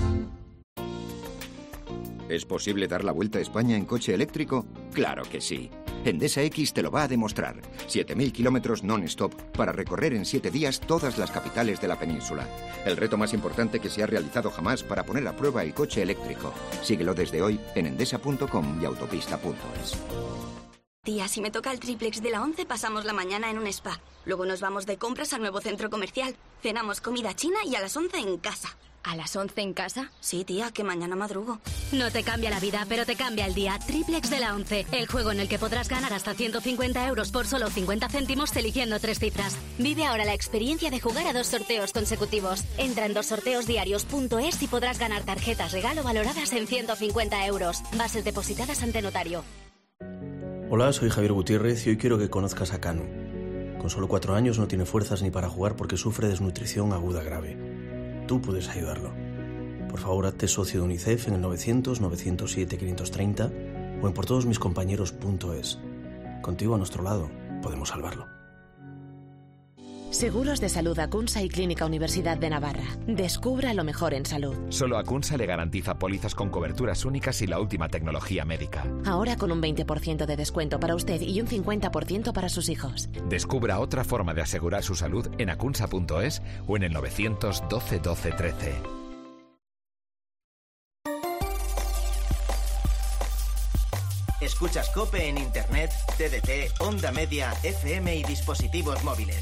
¿Es posible dar la vuelta a España en coche eléctrico? ¡Claro que sí! Endesa X te lo va a demostrar. 7.000 kilómetros non-stop para recorrer en 7 días todas las capitales de la península. El reto más importante que se ha realizado jamás para poner a prueba el coche eléctrico. Síguelo desde hoy en endesa.com y autopista.es. Tía, si me toca el triplex de la 11, pasamos la mañana en un spa. Luego nos vamos de compras al nuevo centro comercial. Cenamos comida china y a las 11 en casa. ¿A las 11 en casa? Sí, tía, que mañana madrugo. No te cambia la vida, pero te cambia el día. Triplex de la 11, el juego en el que podrás ganar hasta 150 euros por solo 50 céntimos eligiendo 3 cifras. Vive ahora la experiencia de jugar a 2 sorteos consecutivos. Entra en dossorteosdiarios.es y podrás ganar tarjetas regalo valoradas en 150 euros. Bases depositadas ante notario. Hola, soy Javier Gutiérrez y hoy quiero que conozcas a Canu. Con solo 4 años no tiene fuerzas ni para jugar porque sufre desnutrición aguda grave. Tú puedes ayudarlo. Por favor, hazte socio de UNICEF en el 900-907-530 o en portodosmiscompañeros.es. Contigo a nuestro lado, podemos salvarlo. Seguros de Salud Acunsa y Clínica Universidad de Navarra. Descubra lo mejor en salud. Solo Acunsa le garantiza pólizas con coberturas únicas y la última tecnología médica. Ahora con un 20% de descuento para usted y un 50% para sus hijos. Descubra otra forma de asegurar su salud en acunsa.es o en el 912 12 13. Escuchas COPE en Internet, TDT, Onda Media, FM y dispositivos móviles.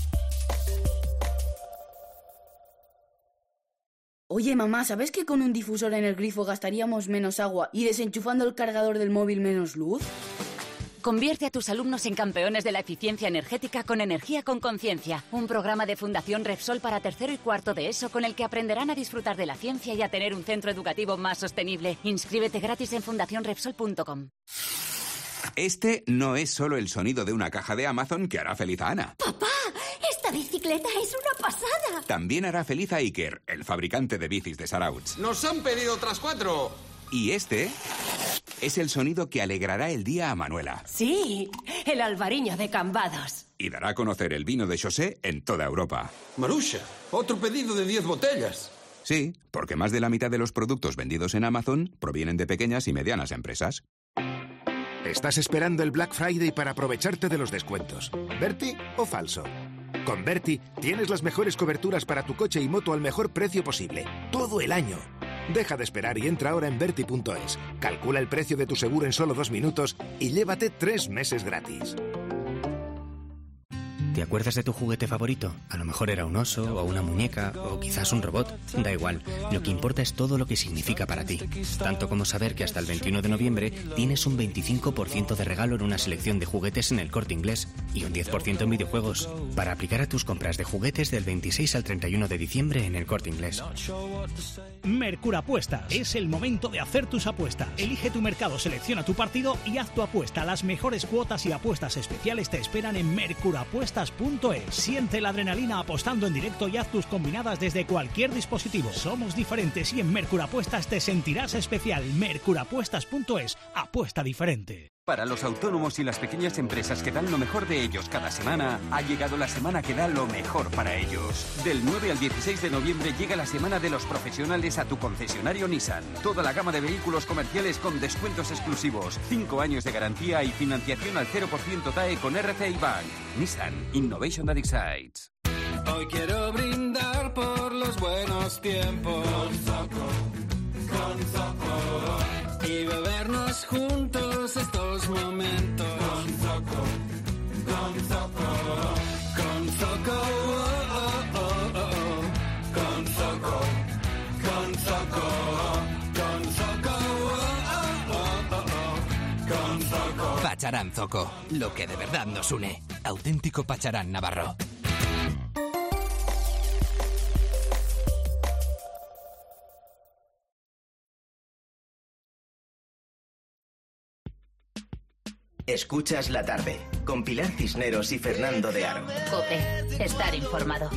Oye, mamá, ¿sabes que con un difusor en el grifo gastaríamos menos agua y desenchufando el cargador del móvil menos luz? Convierte a tus alumnos en campeones de la eficiencia energética con Energía con Conciencia, un programa de Fundación Repsol para tercero y cuarto de ESO con el que aprenderán a disfrutar de la ciencia y a tener un centro educativo más sostenible. Inscríbete gratis en fundacionrepsol.com. Este no es solo el sonido de una caja de Amazon que hará feliz a Ana. ¡Papá! ¡Esta bicicleta es una pasada! También hará feliz a Iker, el fabricante de bicis de Sarauts. ¡Nos han pedido otras 4! Y este es el sonido que alegrará el día a Manuela. Sí, el albariño de Cambados. Y dará a conocer el vino de José en toda Europa. Marusha, otro pedido de 10 botellas. Sí, porque más de la mitad de los productos vendidos en Amazon provienen de pequeñas y medianas empresas. ¿Estás esperando el Black Friday para aprovecharte de los descuentos? ¿Berti o falso? Con Berti tienes las mejores coberturas para tu coche y moto al mejor precio posible, todo el año. Deja de esperar y entra ahora en Berti.es. Calcula el precio de tu seguro en solo 2 minutos y llévate 3 meses gratis. ¿Te acuerdas de tu juguete favorito? A lo mejor era un oso o una muñeca o quizás un robot. Da igual, lo que importa es todo lo que significa para ti. Tanto como saber que hasta el 21 de noviembre tienes un 25% de regalo en una selección de juguetes en El Corte Inglés y un 10% en videojuegos. Para aplicar a tus compras de juguetes del 26 al 31 de diciembre en El Corte Inglés. Mercurapuestas. Es el momento de hacer tus apuestas. Elige tu mercado, selecciona tu partido y haz tu apuesta. Las mejores cuotas y apuestas especiales te esperan en Mercurapuestas.es. Siente la adrenalina apostando en directo y haz tus combinadas desde cualquier dispositivo. Somos diferentes y en Mercurapuestas te sentirás especial. Mercurapuestas.es. Apuesta diferente. Para los autónomos y las pequeñas empresas que dan lo mejor de ellos cada semana, ha llegado la semana que da lo mejor para ellos. Del 9 al 16 de noviembre llega la semana de los profesionales a tu concesionario Nissan. Toda la gama de vehículos comerciales con descuentos exclusivos, 5 años de garantía y financiación al 0% TAE con RCI Bank. Nissan Innovation that excites. Hoy quiero brindar por los buenos tiempos con Zoco. Y bebernos juntos estos momentos. Con Zoco, con Zoco, con Zoco, con Zoco, con Zoco, con Zoco. Pacharán Zoco, lo que de verdad nos une. Auténtico Pacharán navarro. Escuchas la tarde, con Pilar Cisneros y Fernando de Aro. COPE, estar informado.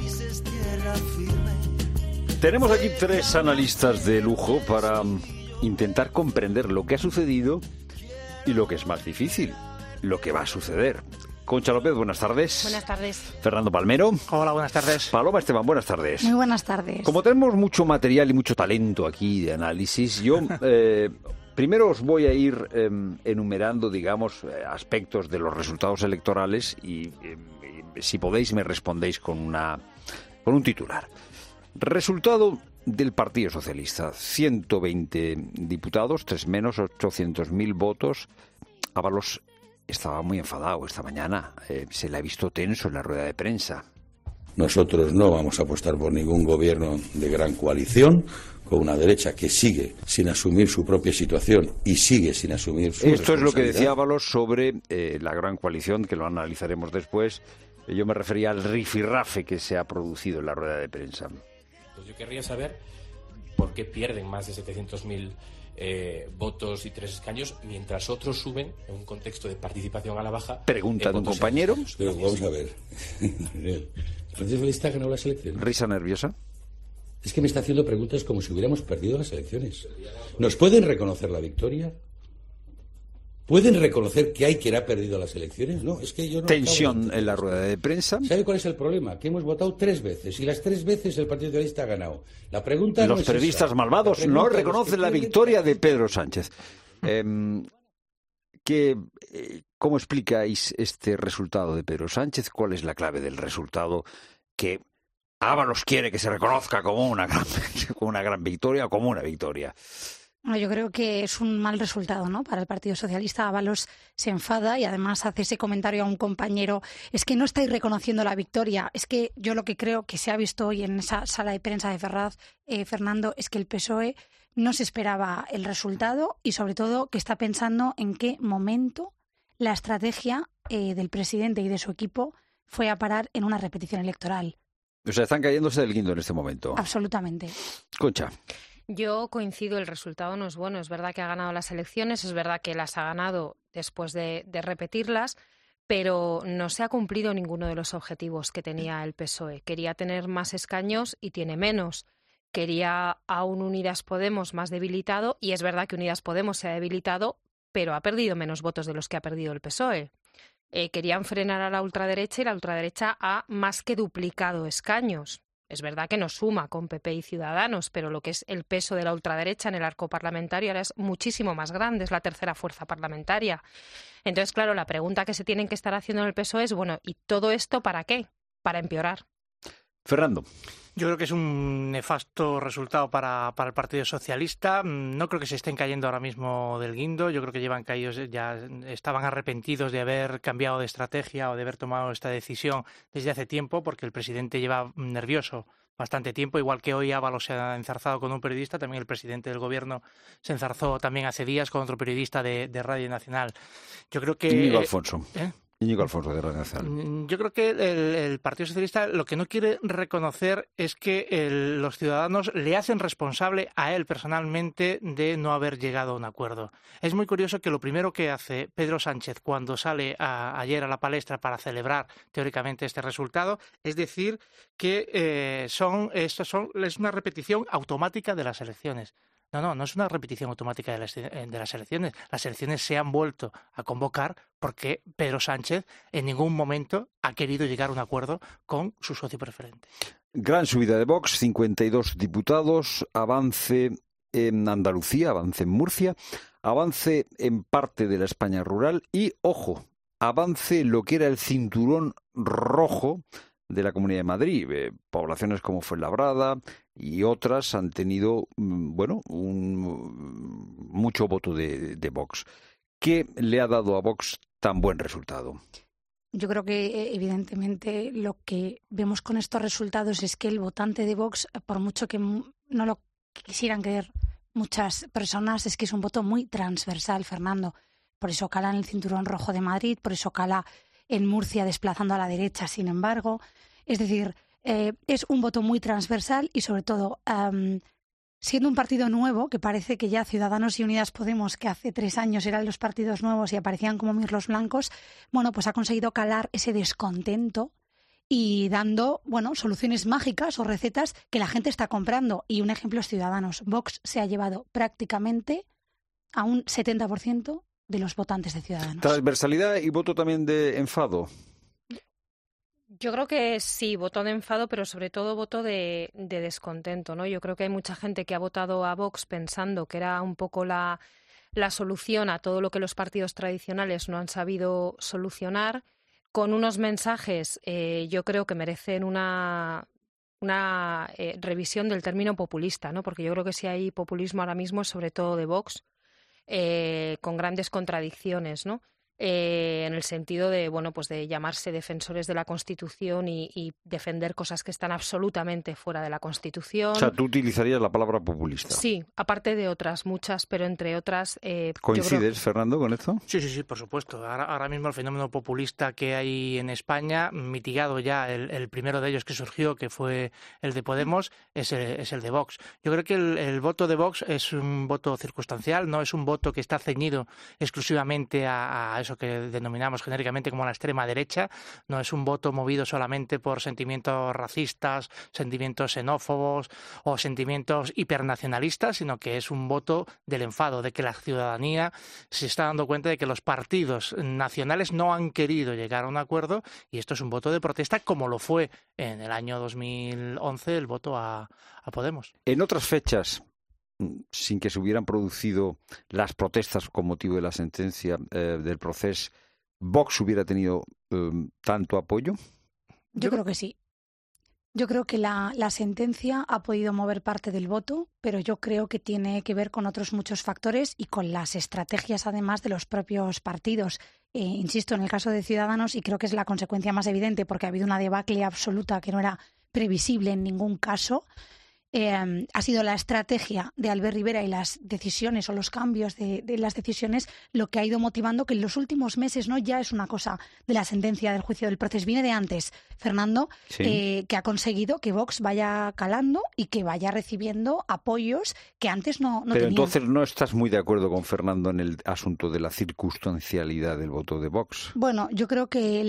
Tenemos aquí 3 analistas de lujo para intentar comprender lo que ha sucedido y lo que es más difícil, lo que va a suceder. Concha López, buenas tardes. Buenas tardes. Fernando Palmero. Hola, buenas tardes. Paloma Esteban, buenas tardes. Muy buenas tardes. Como tenemos mucho material y mucho talento aquí de análisis, yo primero os voy a ir enumerando, digamos, aspectos de los resultados electorales y si podéis me respondéis con un titular. Resultado del Partido Socialista: 120 diputados, 3 menos, 800.000 votos. Ábalos estaba muy enfadado esta mañana, se le ha visto tenso en la rueda de prensa. Nosotros no vamos a apostar por ningún gobierno de gran coalición con una derecha que sigue sin asumir su propia situación y sigue sin asumir su Esto es lo que decía Ábalos sobre la gran coalición, que lo analizaremos después. Yo me refería al rifirrafe que se ha producido en la rueda de prensa. Pues yo querría saber por qué pierden más de 700.000 votos y 3 escaños, mientras otros suben en un contexto de participación a la baja. Pregunta de un compañero. Pero vamos a ver. El Partido Socialista ganó las elecciones. Risa nerviosa. Es que me está haciendo preguntas como si hubiéramos perdido las elecciones. ¿Nos pueden reconocer la victoria? ¿Pueden reconocer que hay quien ha perdido las elecciones? No, es que yo no. Tensión en la rueda de prensa. ¿Sabe cuál es el problema? Que hemos votado 3 veces y las 3 veces el Partido Socialista ha ganado. La pregunta Los no es periodistas esa. malvados no reconocen la victoria de Pedro Sánchez. ¿Cómo explicáis este resultado de Pedro Sánchez? ¿Cuál es la clave del resultado que Ábalos quiere que se reconozca como una gran victoria o como una victoria? Yo creo que es un mal resultado, ¿no? Para el Partido Socialista. Ábalos se enfada y además hace ese comentario a un compañero: es que no estáis reconociendo la victoria. Es que yo lo que creo que se ha visto hoy en esa sala de prensa de Ferraz, Fernando, es que el PSOE no se esperaba el resultado y sobre todo que está pensando en qué momento la estrategia del presidente y de su equipo fue a parar en una repetición electoral. O sea, están cayéndose del guindo en este momento. Absolutamente. Concha. Yo coincido, el resultado no es bueno. Es verdad que ha ganado las elecciones, es verdad que las ha ganado después de repetirlas, pero no se ha cumplido ninguno de los objetivos que tenía el PSOE. Quería tener más escaños y tiene menos. Quería a un Unidas Podemos más debilitado y es verdad que Unidas Podemos se ha debilitado, pero ha perdido menos votos de los que ha perdido el PSOE. Querían frenar a la ultraderecha y la ultraderecha ha más que duplicado escaños. Es verdad que no suma con PP y Ciudadanos, pero lo que es el peso de la ultraderecha en el arco parlamentario ahora es muchísimo más grande, es la tercera fuerza parlamentaria. Entonces, claro, la pregunta que se tienen que estar haciendo en el PSOE es, bueno, ¿y todo esto para qué? Para empeorar. Fernando. Yo creo que es un nefasto resultado para el Partido Socialista. No creo que se estén cayendo ahora mismo del guindo. Yo creo que llevan caídos, ya estaban arrepentidos de haber cambiado de estrategia o de haber tomado esta decisión desde hace tiempo, porque el presidente lleva nervioso bastante tiempo, igual que hoy Ábalos se ha enzarzado con un periodista, también el presidente del gobierno se enzarzó también hace días con otro periodista de Radio Nacional. Yo creo que... Íñigo Alfonso. Íñigo Alfonso de Radio Nacional. Yo creo que el Partido Socialista lo que no quiere reconocer es que los ciudadanos le hacen responsable a él personalmente de no haber llegado a un acuerdo. Es muy curioso que lo primero que hace Pedro Sánchez cuando sale ayer a la palestra para celebrar teóricamente este resultado es decir que es una repetición automática de las elecciones. No es una repetición automática de las elecciones. Las elecciones se han vuelto a convocar porque Pedro Sánchez en ningún momento ha querido llegar a un acuerdo con su socio preferente. Gran subida de Vox, 52 diputados, avance en Andalucía, avance en Murcia, avance en parte de la España rural y, ojo, avance en lo que era el cinturón rojo de la Comunidad de Madrid. Poblaciones como Fuenlabrada y otras han tenido, mucho voto de Vox. ¿Qué le ha dado a Vox tan buen resultado? Yo creo que, evidentemente, lo que vemos con estos resultados es que el votante de Vox, por mucho que no lo quisieran creer muchas personas, es que es un voto muy transversal, Fernando. Por eso cala en el cinturón rojo de Madrid, por eso cala en Murcia desplazando a la derecha, sin embargo. Es decir, es un voto muy transversal y, sobre todo, siendo un partido nuevo, que parece que ya Ciudadanos y Unidas Podemos, que hace 3 años eran los partidos nuevos y aparecían como mirlos blancos, bueno, pues ha conseguido calar ese descontento y dando, bueno, soluciones mágicas o recetas que la gente está comprando. Y un ejemplo es Ciudadanos. Vox se ha llevado prácticamente a un 70% de los votantes de Ciudadanos. ¿Transversalidad y voto también de enfado? Yo creo que sí, voto de enfado, pero sobre todo voto de descontento, ¿no? Yo creo que hay mucha gente que ha votado a Vox pensando que era un poco la solución a todo lo que los partidos tradicionales no han sabido solucionar, con unos mensajes yo creo que merecen una revisión del término populista, ¿no? Porque yo creo que si hay populismo ahora mismo es sobre todo de Vox, con grandes contradicciones, ¿no? En el sentido de, bueno, pues de llamarse defensores de la Constitución y defender cosas que están absolutamente fuera de la Constitución. O sea, tú utilizarías la palabra populista. Sí, aparte de otras muchas, pero entre otras... ¿Coincides, Fernando, con esto? Sí, por supuesto. Ahora mismo el fenómeno populista que hay en España, mitigado ya el primero de ellos que surgió, que fue el de Podemos, es el de Vox. Yo creo que el voto de Vox es un voto circunstancial, no es un voto que está ceñido exclusivamente a eso que denominamos genéricamente como la extrema derecha. No es un voto movido solamente por sentimientos racistas, sentimientos xenófobos o sentimientos hipernacionalistas, sino que es un voto del enfado, de que la ciudadanía se está dando cuenta de que los partidos nacionales no han querido llegar a un acuerdo, y esto es un voto de protesta, como lo fue en el año 2011 el voto a Podemos. En otras fechas, sin que se hubieran producido las protestas con motivo de la sentencia del proceso, ¿Vox hubiera tenido tanto apoyo? Yo creo que sí. Yo creo que la sentencia ha podido mover parte del voto, pero yo creo que tiene que ver con otros muchos factores y con las estrategias, además, de los propios partidos. Insisto, en el caso de Ciudadanos, y creo que es la consecuencia más evidente, porque ha habido una debacle absoluta que no era previsible en ningún caso. Ha sido la estrategia de Albert Rivera y las decisiones o los cambios de las decisiones lo que ha ido motivando que en los últimos meses, no ya es una cosa de la sentencia del juicio del proceso, viene de antes, Fernando, sí. Que ha conseguido que Vox vaya calando y que vaya recibiendo apoyos que antes no Pero tenían. Entonces no estás muy de acuerdo con Fernando en el asunto de la circunstancialidad del voto de Vox. Bueno, yo creo que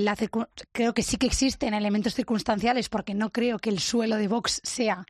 sí que existen elementos circunstanciales, porque no creo que el suelo de Vox sea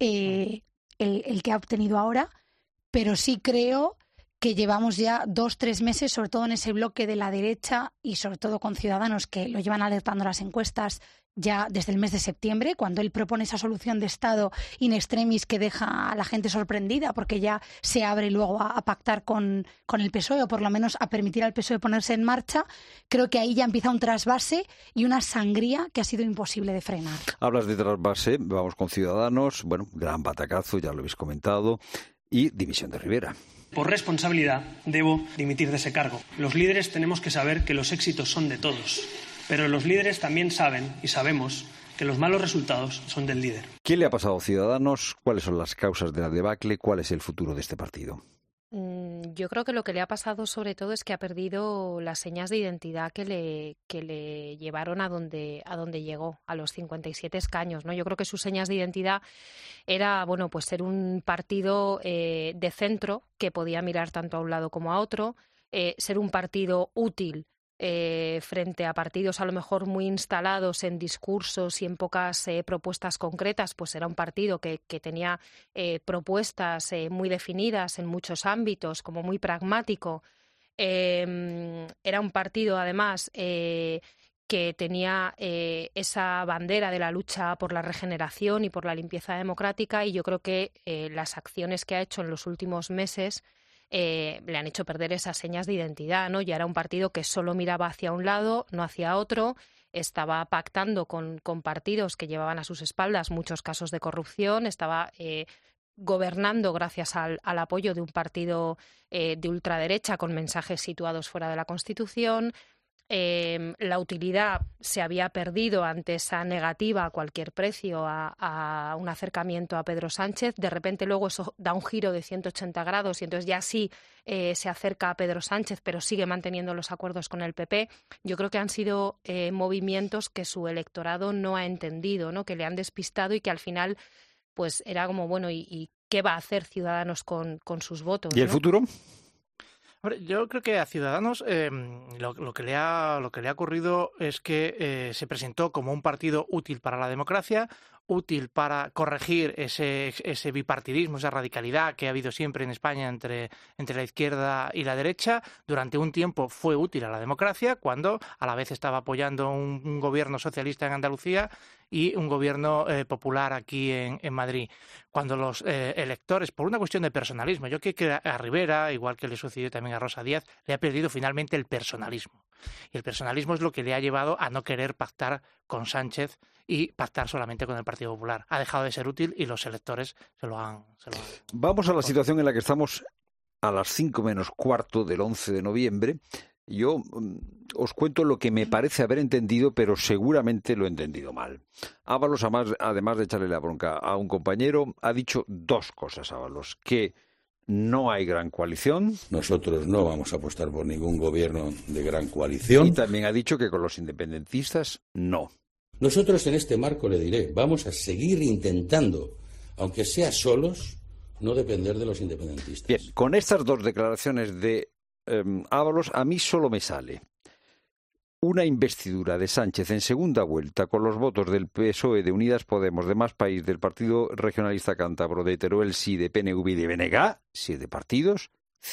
el que ha obtenido ahora, pero sí creo que llevamos ya 2-3 meses, sobre todo en ese bloque de la derecha y sobre todo con Ciudadanos, que lo llevan alertando las encuestas ya desde el mes de septiembre, cuando él propone esa solución de Estado in extremis que deja a la gente sorprendida, porque ya se abre luego a pactar con el PSOE, o por lo menos a permitir al PSOE ponerse en marcha. Creo que ahí ya empieza un trasvase y una sangría que ha sido imposible de frenar. Hablas de trasvase, vamos con Ciudadanos, bueno, gran batacazo, ya lo habéis comentado, y dimisión de Rivera. Por responsabilidad, debo dimitir de ese cargo. Los líderes tenemos que saber que los éxitos son de todos, pero los líderes también saben y sabemos que los malos resultados son del líder. ¿Qué le ha pasado a Ciudadanos? ¿Cuáles son las causas de la debacle? ¿Cuál es el futuro de este partido? Yo creo que lo que le ha pasado sobre todo es que ha perdido las señas de identidad que le llevaron a donde llegó, a los 57 escaños, ¿no? Yo creo que sus señas de identidad era, bueno, pues ser un partido de centro que podía mirar tanto a un lado como a otro, ser un partido útil frente a partidos a lo mejor muy instalados en discursos y en pocas propuestas concretas. Pues era un partido que tenía propuestas muy definidas en muchos ámbitos, como muy pragmático. Era un partido, además, que tenía esa bandera de la lucha por la regeneración y por la limpieza democrática, y yo creo que las acciones que ha hecho en los últimos meses le han hecho perder esas señas de identidad, ¿no? Ya era un partido que solo miraba hacia un lado, no hacia otro, estaba pactando con partidos que llevaban a sus espaldas muchos casos de corrupción, estaba gobernando gracias al apoyo de un partido de ultraderecha con mensajes situados fuera de la Constitución. La utilidad se había perdido ante esa negativa a cualquier precio a un acercamiento a Pedro Sánchez. De repente luego eso da un giro de 180 grados y entonces ya sí se acerca a Pedro Sánchez, pero sigue manteniendo los acuerdos con el PP. Yo creo que han sido movimientos que su electorado no ha entendido, ¿no? Que le han despistado y que al final pues era como, bueno, ¿y qué va a hacer Ciudadanos con sus votos? ¿Y el futuro? Yo creo que a Ciudadanos lo que le ha ocurrido es que se presentó como un partido útil para la democracia, útil para corregir ese bipartidismo, esa radicalidad que ha habido siempre en España entre la izquierda y la derecha. Durante un tiempo fue útil a la democracia, cuando a la vez estaba apoyando un gobierno socialista en Andalucía y un gobierno popular aquí en Madrid. Cuando los electores, por una cuestión de personalismo, yo creo que a Rivera, igual que le sucedió también a Rosa Díaz, le ha perdido finalmente el personalismo. Y el personalismo es lo que le ha llevado a no querer pactar con Sánchez y pactar solamente con el Partido Popular. Ha dejado de ser útil y los electores se lo han... Vamos a la situación en la que estamos a las 5 menos cuarto del 11 de noviembre. Yo os cuento lo que me parece haber entendido, pero seguramente lo he entendido mal. Ábalos, además de echarle la bronca a un compañero, ha dicho dos cosas, Ábalos: que no hay gran coalición. Nosotros no vamos a apostar por ningún gobierno de gran coalición. Y también ha dicho que con los independentistas no. Nosotros en este marco le diré, vamos a seguir intentando, aunque sea solos, no depender de los independentistas. Bien, con estas dos declaraciones de Ábalos, a mí solo me sale una investidura de Sánchez en segunda vuelta con los votos del PSOE, de Unidas Podemos, de Más País, del Partido Regionalista Cántabro, de Teruel, sí, de PNV y de BNG, 7 partidos,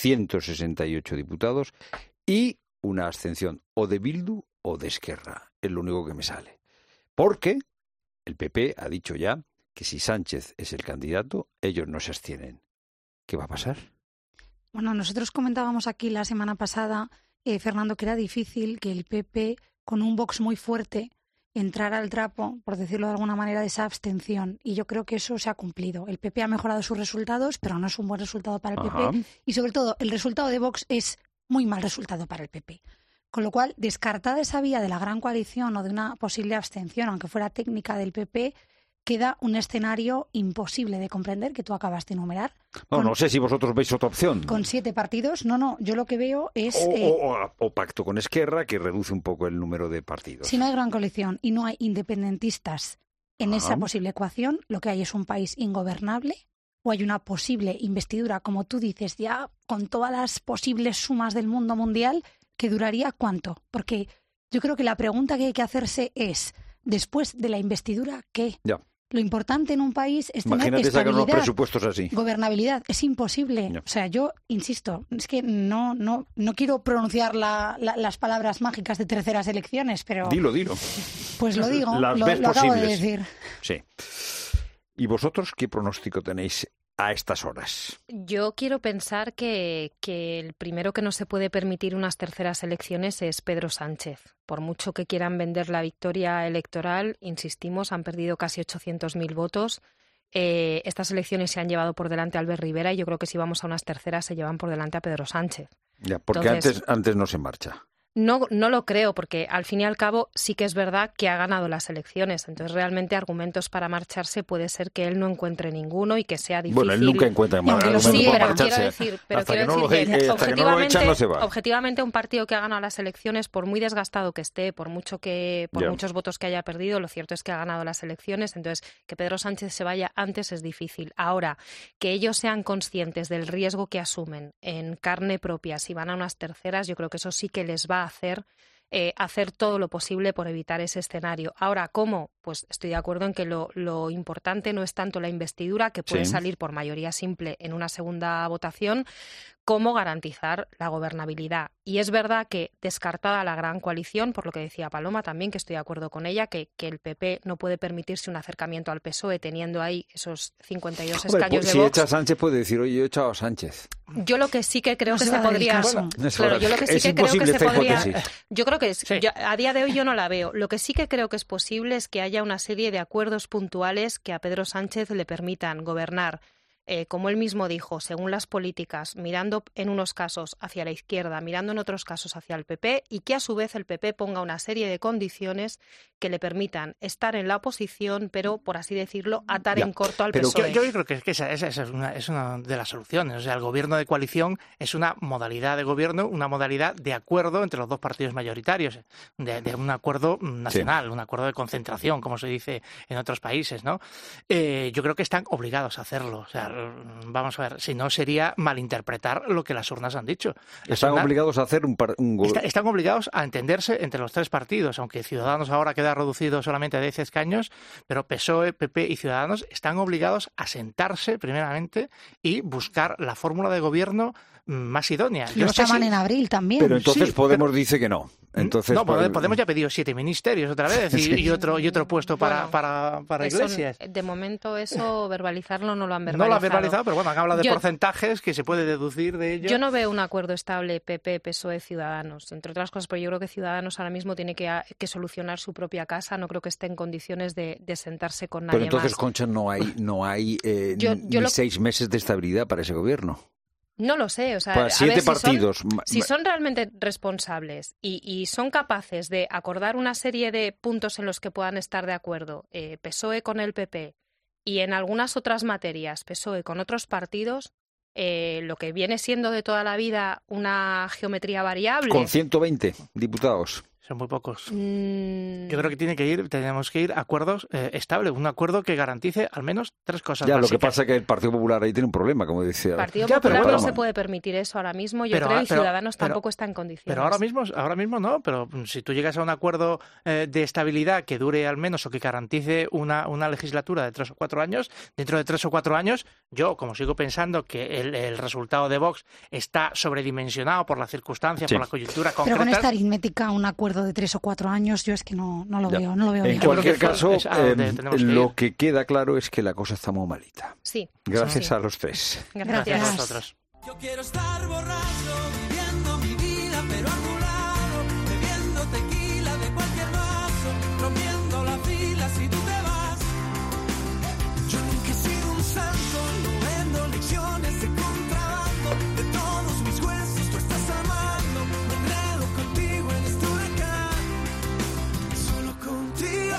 168 diputados, y una abstención o de Bildu o de Esquerra. Es lo único que me sale. Porque el PP ha dicho ya que si Sánchez es el candidato, ellos no se abstienen. ¿Qué va a pasar? Bueno, nosotros comentábamos aquí la semana pasada, Fernando, que era difícil que el PP, con un Vox muy fuerte, entrara al trapo, por decirlo de alguna manera, de esa abstención. Y yo creo que eso se ha cumplido. El PP ha mejorado sus resultados, pero no es un buen resultado para el PP. Y sobre todo, el resultado de Vox es muy mal resultado para el PP. Con lo cual, descartada esa vía de la gran coalición o de una posible abstención, aunque fuera técnica del PP, queda un escenario imposible de comprender, que tú acabas de enumerar. No sé si vosotros veis otra opción. Con 7 partidos, no, yo lo que veo es... O pacto con Esquerra, que reduce un poco el número de partidos. Si no hay gran coalición y no hay independentistas en esa posible ecuación, lo que hay es un país ingobernable, o hay una posible investidura, como tú dices, ya con todas las posibles sumas del mundo mundial, que duraría ¿cuánto? Porque yo creo que la pregunta que hay que hacerse es, después de la investidura, ¿qué? Ya. Lo importante en un país es tener Imagínate sacar unos estabilidad, presupuestos así. Gobernabilidad. Es imposible. No. O sea, yo insisto, es que no quiero pronunciar las palabras mágicas de terceras elecciones, pero... Dilo. Pues lo digo, Las lo ves acabo de posibles. decir. Sí. ¿Y vosotros qué pronóstico tenéis a estas horas? Yo quiero pensar que el primero que no se puede permitir unas terceras elecciones es Pedro Sánchez. Por mucho que quieran vender la victoria electoral, insistimos, han perdido casi 800.000 votos. Estas elecciones se han llevado por delante a Albert Rivera y yo creo que si vamos a unas terceras se llevan por delante a Pedro Sánchez. Ya, porque entonces, antes no se marcha. No lo creo, porque al fin y al cabo sí que es verdad que ha ganado las elecciones. Entonces, realmente argumentos para marcharse puede ser que él no encuentre ninguno y que sea difícil. Bueno, él nunca encuentra argumentos para marcharse. Hasta que no lo echan, no se va. Objetivamente, un partido que ha ganado las elecciones, por muy desgastado que esté, por muchos votos que haya perdido, lo cierto es que ha ganado las elecciones. Entonces, que Pedro Sánchez se vaya antes es difícil. Ahora, que ellos sean conscientes del riesgo que asumen en carne propia si van a unas terceras, yo creo que eso sí que les va a hacer todo lo posible por evitar ese escenario. Ahora, ¿cómo? Pues estoy de acuerdo en que lo importante no es tanto la investidura, que puede salir por mayoría simple en una segunda votación, como garantizar la gobernabilidad. Y es verdad que, descartada la gran coalición, por lo que decía Paloma también, que estoy de acuerdo con ella, que el PP no puede permitirse un acercamiento al PSOE teniendo ahí esos 52 escaños de si Vox. echa a Sánchez puede decir, oye, yo he echado a Sánchez. Yo lo que sí que creo que se podría... Yo creo que a día de hoy yo no la veo. Lo que sí que creo que es posible es que haya una serie de acuerdos puntuales que a Pedro Sánchez le permitan gobernar como él mismo dijo, según las políticas, mirando en unos casos hacia la izquierda, mirando en otros casos hacia el PP, y que a su vez el PP ponga una serie de condiciones que le permitan estar en la oposición, pero, por así decirlo, atar en corto al PSOE. Yo creo que esa es una de las soluciones. O sea, el gobierno de coalición es una modalidad de gobierno, una modalidad de acuerdo entre los dos partidos mayoritarios, de un acuerdo nacional, un acuerdo de concentración, como se dice en otros países, ¿no? Yo creo que están obligados a hacerlo. O sea, vamos a ver, si no sería malinterpretar lo que las urnas han dicho. Están obligados a hacer un Están obligados a entenderse entre los tres partidos, aunque Ciudadanos ahora queda reducido solamente a 10 escaños, pero PSOE, PP y Ciudadanos están obligados a sentarse primeramente y buscar la fórmula de gobierno más idónea. Lo estaban en abril también. Pero entonces Podemos dice que no. Entonces, no, Podemos ya ha pedido 7 ministerios otra vez y otro puesto para Iglesias. De momento eso verbalizarlo no lo han verbalizado. No lo han verbalizado, pero bueno, han hablado de porcentajes que se puede deducir de ello. Yo no veo un acuerdo estable PP, PSOE, Ciudadanos, entre otras cosas, pero yo creo que Ciudadanos ahora mismo tiene que solucionar su propia casa. No creo que esté en condiciones de sentarse con nadie más. Pero entonces, Concha, no hay ni 6 meses de estabilidad para ese gobierno. No lo sé, o sea, para 7 partidos. Si son realmente responsables y son capaces de acordar una serie de puntos en los que puedan estar de acuerdo, PSOE con el PP y en algunas otras materias PSOE con otros partidos, lo que viene siendo de toda la vida una geometría variable. Con 120 diputados. Son muy pocos. Yo creo que tenemos que ir a acuerdos estables, un acuerdo que garantice al menos 3 cosas ya, básicas. Lo que pasa es que el Partido Popular ahí tiene un problema, como decía. El Partido Popular no se puede permitir eso ahora mismo, y Ciudadanos tampoco está en condiciones. Pero ahora mismo no, pero si tú llegas a un acuerdo de estabilidad que dure al menos o que garantice una legislatura de 3 o 4 años, dentro de 3 o 4 años, yo, como sigo pensando que el resultado de Vox está sobredimensionado por las circunstancias, por la coyuntura concreta. Pero con esta aritmética, un acuerdo de 3 o 4 años, yo es que no lo veo. En cualquier caso, lo que queda claro es que la cosa está muy malita. Sí. Gracias a los 3. Gracias a vosotros. Yo quiero estar borracho, viviendo mi vida, pero a tu lado, bebiendo tequila de cualquier vaso, rompiendo la fila si tú te vas. Yo nunca he sido un santo, no vendo lecciones de contrabando, de todos mis huesos tú estás amando, me enredo contigo en este huracán, solo contigo.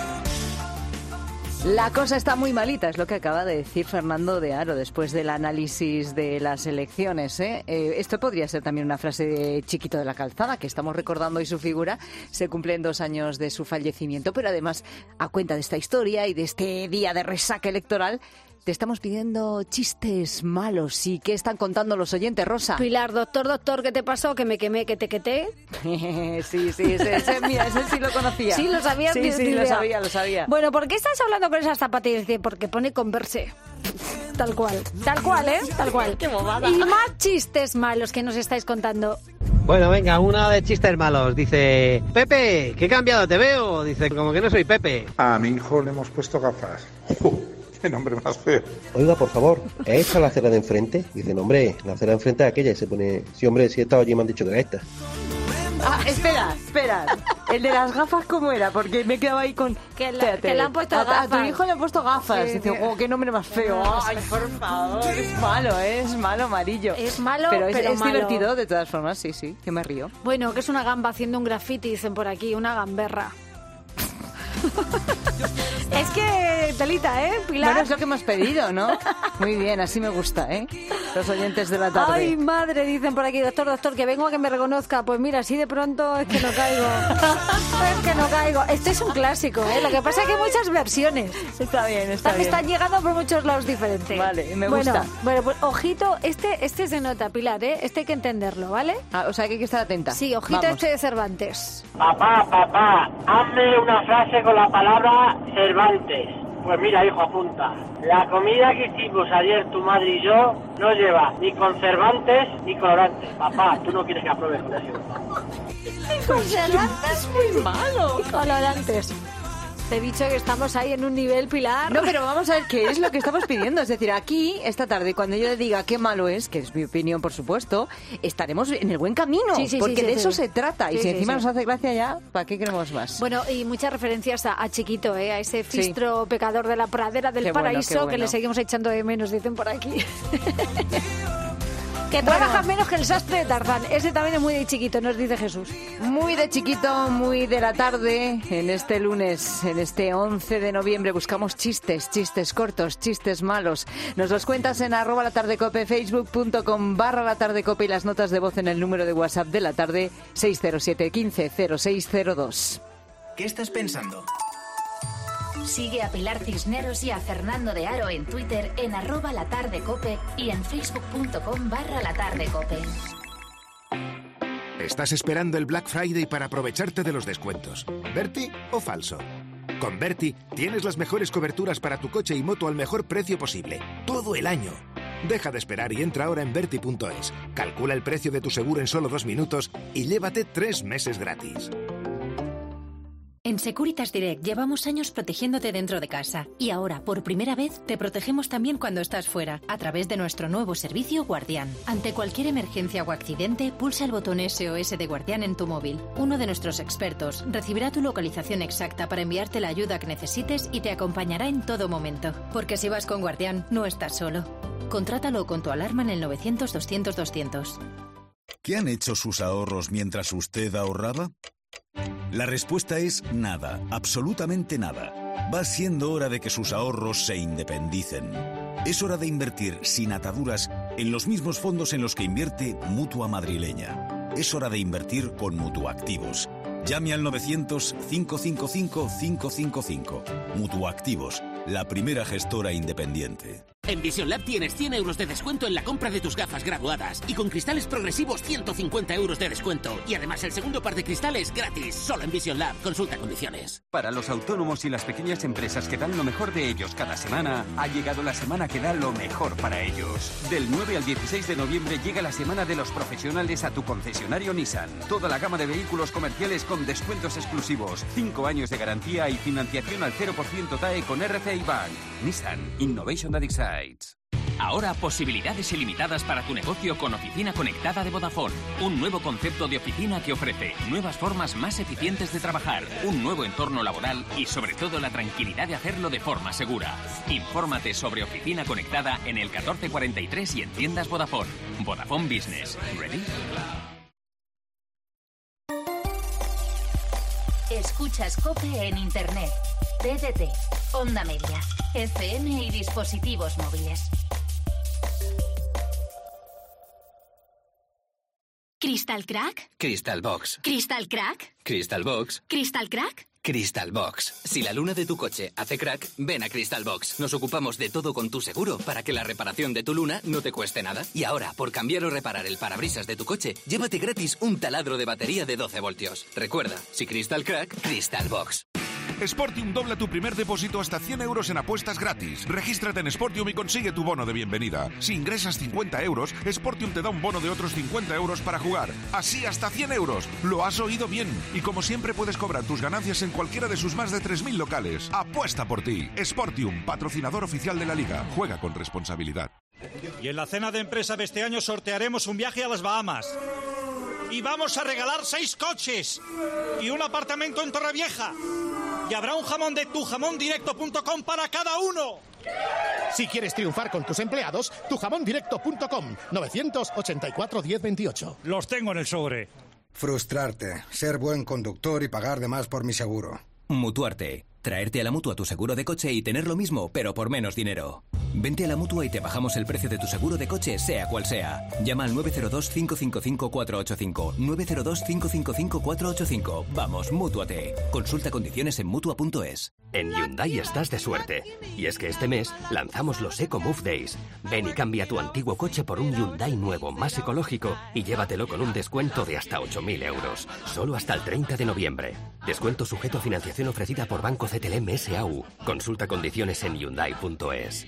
La cosa está muy malita, es lo que acaba de decir Fernando de Haro después del análisis de las elecciones. Esto podría ser también una frase de Chiquito de la Calzada, que estamos recordando hoy su figura. Se cumplen 2 años de su fallecimiento, pero además, a cuenta de esta historia y de este día de resaca electoral, te estamos pidiendo chistes malos. ¿Y qué están contando los oyentes, Rosa? Pilar, doctor, ¿qué te pasó? ¿Que me quemé, que te queté? Sí, mira, ese sí lo conocía. ¿Sí lo sabías? Sí, lo sabía. Bueno, ¿por qué estás hablando con esas zapatillas? Porque pone Converse. Tal cual, Tal cual. Qué bobada. Y más chistes malos que nos estáis contando. Bueno, venga, una de chistes malos. Dice, Pepe, ¿qué cambiado te veo? Dice, como que no soy Pepe. A mi hijo le hemos puesto gafas. ¡Qué nombre más feo! Oiga, por favor, ¿es esta la acera de enfrente? Dice, no, hombre, la acera de enfrente es aquella. Y se pone, sí, hombre, si he estado allí me han dicho que era esta. Espera. El de las gafas, ¿cómo era? Porque me he quedado ahí con... Que le han puesto gafas. A tu hijo le han puesto gafas. Sí, dice, qué nombre más feo. Ay, por favor, es malo, amarillo. Es malo, pero es malo. divertido, de todas formas, sí, que me río. Bueno, que es una gamba haciendo un graffiti, dicen por aquí, una gamberra. Es que telita, Pilar. Bueno, es lo que hemos pedido, ¿no? Muy bien, así me gusta, los oyentes de la tarde. Ay, madre, dicen por aquí, doctor, que vengo a que me reconozca. Pues mira, así de pronto es que no caigo. Este es un clásico, Lo que pasa es que hay muchas versiones. Está bien. Están llegando por muchos lados diferentes. Vale, me gusta. Bueno, pues ojito, este se nota, Pilar, Este hay que entenderlo, ¿vale? O sea que hay que estar atenta. Sí, ojito. Vamos. Este de Cervantes. Papá, hazme una frase con la palabra Cervantes. Pues mira, hijo, apunta. La comida que hicimos ayer tu madre y yo no lleva ni conservantes ni colorantes. Papá, tú no quieres que apruebe con eso. Conservantes muy malo. Colorantes. Te he dicho que estamos ahí en un nivel, Pilar. No, pero vamos a ver qué es lo que estamos pidiendo. Es decir, aquí, esta tarde, cuando yo le diga qué malo es, que es mi opinión, por supuesto, estaremos en el buen camino. Sí, porque de eso se trata. Y Sí, si sí, encima sí. nos hace gracia ya, ¿para qué queremos más? Bueno, y muchas referencias a Chiquito, a ese fistro pecador de la pradera del Qué bueno, paraíso qué bueno. que le seguimos echando de menos, dicen por aquí. Que trabaja menos que el sastre de Tarzán. Ese también es muy de Chiquito, nos dice Jesús. Muy de Chiquito, muy de la tarde, en este lunes, en este 11 de noviembre, buscamos chistes cortos, chistes malos. Nos los cuentas en @latardecope, facebook.com/latardecope y las notas de voz en el número de WhatsApp de la tarde, 607 15 0602. ¿Qué estás pensando? Sigue a Pilar Cisneros y a Fernando de Aro en Twitter en @latardecope y en facebook.com/latardecope. ¿Estás esperando el Black Friday para aprovecharte de los descuentos? ¿Berti o falso? Con Berti tienes las mejores coberturas para tu coche y moto al mejor precio posible, todo el año. Deja de esperar y entra ahora en Berti.es. Calcula el precio de tu seguro en solo 2 minutos y llévate 3 meses gratis. En Securitas Direct llevamos años protegiéndote dentro de casa y ahora, por primera vez, te protegemos también cuando estás fuera, a través de nuestro nuevo servicio Guardián. Ante cualquier emergencia o accidente, pulsa el botón SOS de Guardián en tu móvil. Uno de nuestros expertos recibirá tu localización exacta para enviarte la ayuda que necesites y te acompañará en todo momento. Porque si vas con Guardián, no estás solo. Contrátalo con tu alarma en el 900-200-200. ¿Qué han hecho sus ahorros mientras usted ahorraba? La respuesta es nada, absolutamente nada. Va siendo hora de que sus ahorros se independicen. Es hora de invertir sin ataduras en los mismos fondos en los que invierte Mutua Madrileña. Es hora de invertir con Mutuactivos. Llame al 900-555-555. Mutuactivos, la primera gestora independiente. En Vision Lab tienes 100 euros de descuento en la compra de tus gafas graduadas. Y con cristales progresivos 150 euros de descuento. Y además el segundo par de cristales gratis. Solo en Vision Lab. Consulta condiciones. Para los autónomos y las pequeñas empresas que dan lo mejor de ellos cada semana, ha llegado la semana que da lo mejor para ellos. Del 9 al 16 de noviembre llega la semana de los profesionales a tu concesionario Nissan. Toda la gama de vehículos comerciales con descuentos exclusivos. 5 años de garantía y financiación al 0% TAE con RCI Bank. Nissan Innovation that excites. Ahora posibilidades ilimitadas para tu negocio con Oficina Conectada de Vodafone. Un nuevo concepto de oficina que ofrece nuevas formas más eficientes de trabajar, un nuevo entorno laboral y sobre todo la tranquilidad de hacerlo de forma segura. Infórmate sobre Oficina Conectada en el 1443 y en tiendas Vodafone. Vodafone Business. ¿Ready? Escuchas COPE en Internet, TDT, Onda Media, FM y dispositivos móviles. ¿Crystal Crack? Crystal Box. ¿Crystal Crack? Crystal Box. ¿Crystal Crack? Crystal Box. Si la luna de tu coche hace crack, ven a Crystal Box. Nos ocupamos de todo con tu seguro para que la reparación de tu luna no te cueste nada. Y ahora, por cambiar o reparar el parabrisas de tu coche, llévate gratis un taladro de batería de 12 voltios. Recuerda, si Crystal Crack, Crystal Box. Sportium dobla tu primer depósito hasta 100 euros en apuestas gratis. Regístrate en Sportium y consigue tu bono de bienvenida. Si ingresas 50 euros, Sportium te da un bono de otros 50 euros para jugar. Así hasta 100 euros. Lo has oído bien. Y como siempre puedes cobrar tus ganancias en cualquiera de sus más de 3.000 locales. Apuesta por ti. Sportium, patrocinador oficial de la Liga. Juega con responsabilidad. Y en la cena de empresa de este año sortearemos un viaje a las Bahamas. Y vamos a regalar 6 coches. Y un apartamento en Torrevieja. Y habrá un jamón de tujamondirecto.com para cada uno. Si quieres triunfar con tus empleados, tujamondirecto.com, 984 1028. Los tengo en el sobre. Frustrarte, ser buen conductor y pagar de más por mi seguro. Mutuarte. Traerte a la Mutua tu seguro de coche y tener lo mismo, pero por menos dinero. Vente a la Mutua y te bajamos el precio de tu seguro de coche, sea cual sea. Llama al 902-555-485. 902-555-485. Vamos, Mútuate. Consulta condiciones en Mutua.es. En Hyundai estás de suerte. Y es que este mes lanzamos los Eco Move Days. Ven y cambia tu antiguo coche por un Hyundai nuevo, más ecológico, y llévatelo con un descuento de hasta 8.000 euros. Solo hasta el 30 de noviembre. Descuento sujeto a financiación ofrecida por Banco CTLM S.A.U. Consulta condiciones en Hyundai.es.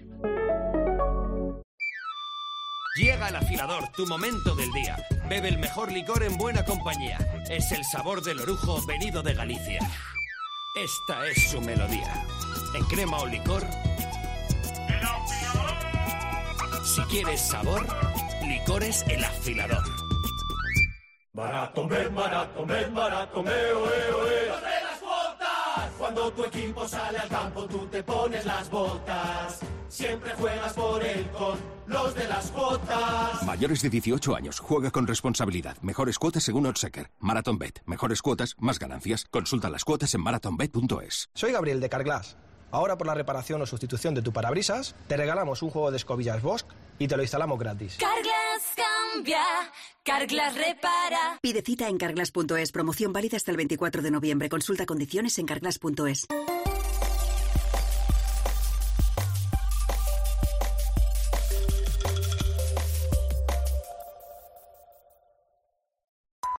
Llega el afilador, tu momento del día. Bebe el mejor licor en buena compañía. Es el sabor del orujo venido de Galicia. esta es su melodía. En crema o licor. Si quieres sabor, licores El Afilador. Maratón, maratón, maratón, oe. ¡Los de las botas! Cuando tu equipo sale al campo, tú te pones las botas. Siempre juegas por él con los de las botas. Mayores de 18 años. Juega con responsabilidad. Mejores cuotas según Oddschecker. MarathonBet. Mejores cuotas, más ganancias. Consulta las cuotas en marathonbet.es. Soy Gabriel de Carglass. Ahora por la reparación o sustitución de tu parabrisas, te regalamos un juego de escobillas Bosch y te lo instalamos gratis. Carglass cambia, Carglass repara. Pide cita en carglass.es. Promoción válida hasta el 24 de noviembre. Consulta condiciones en carglass.es.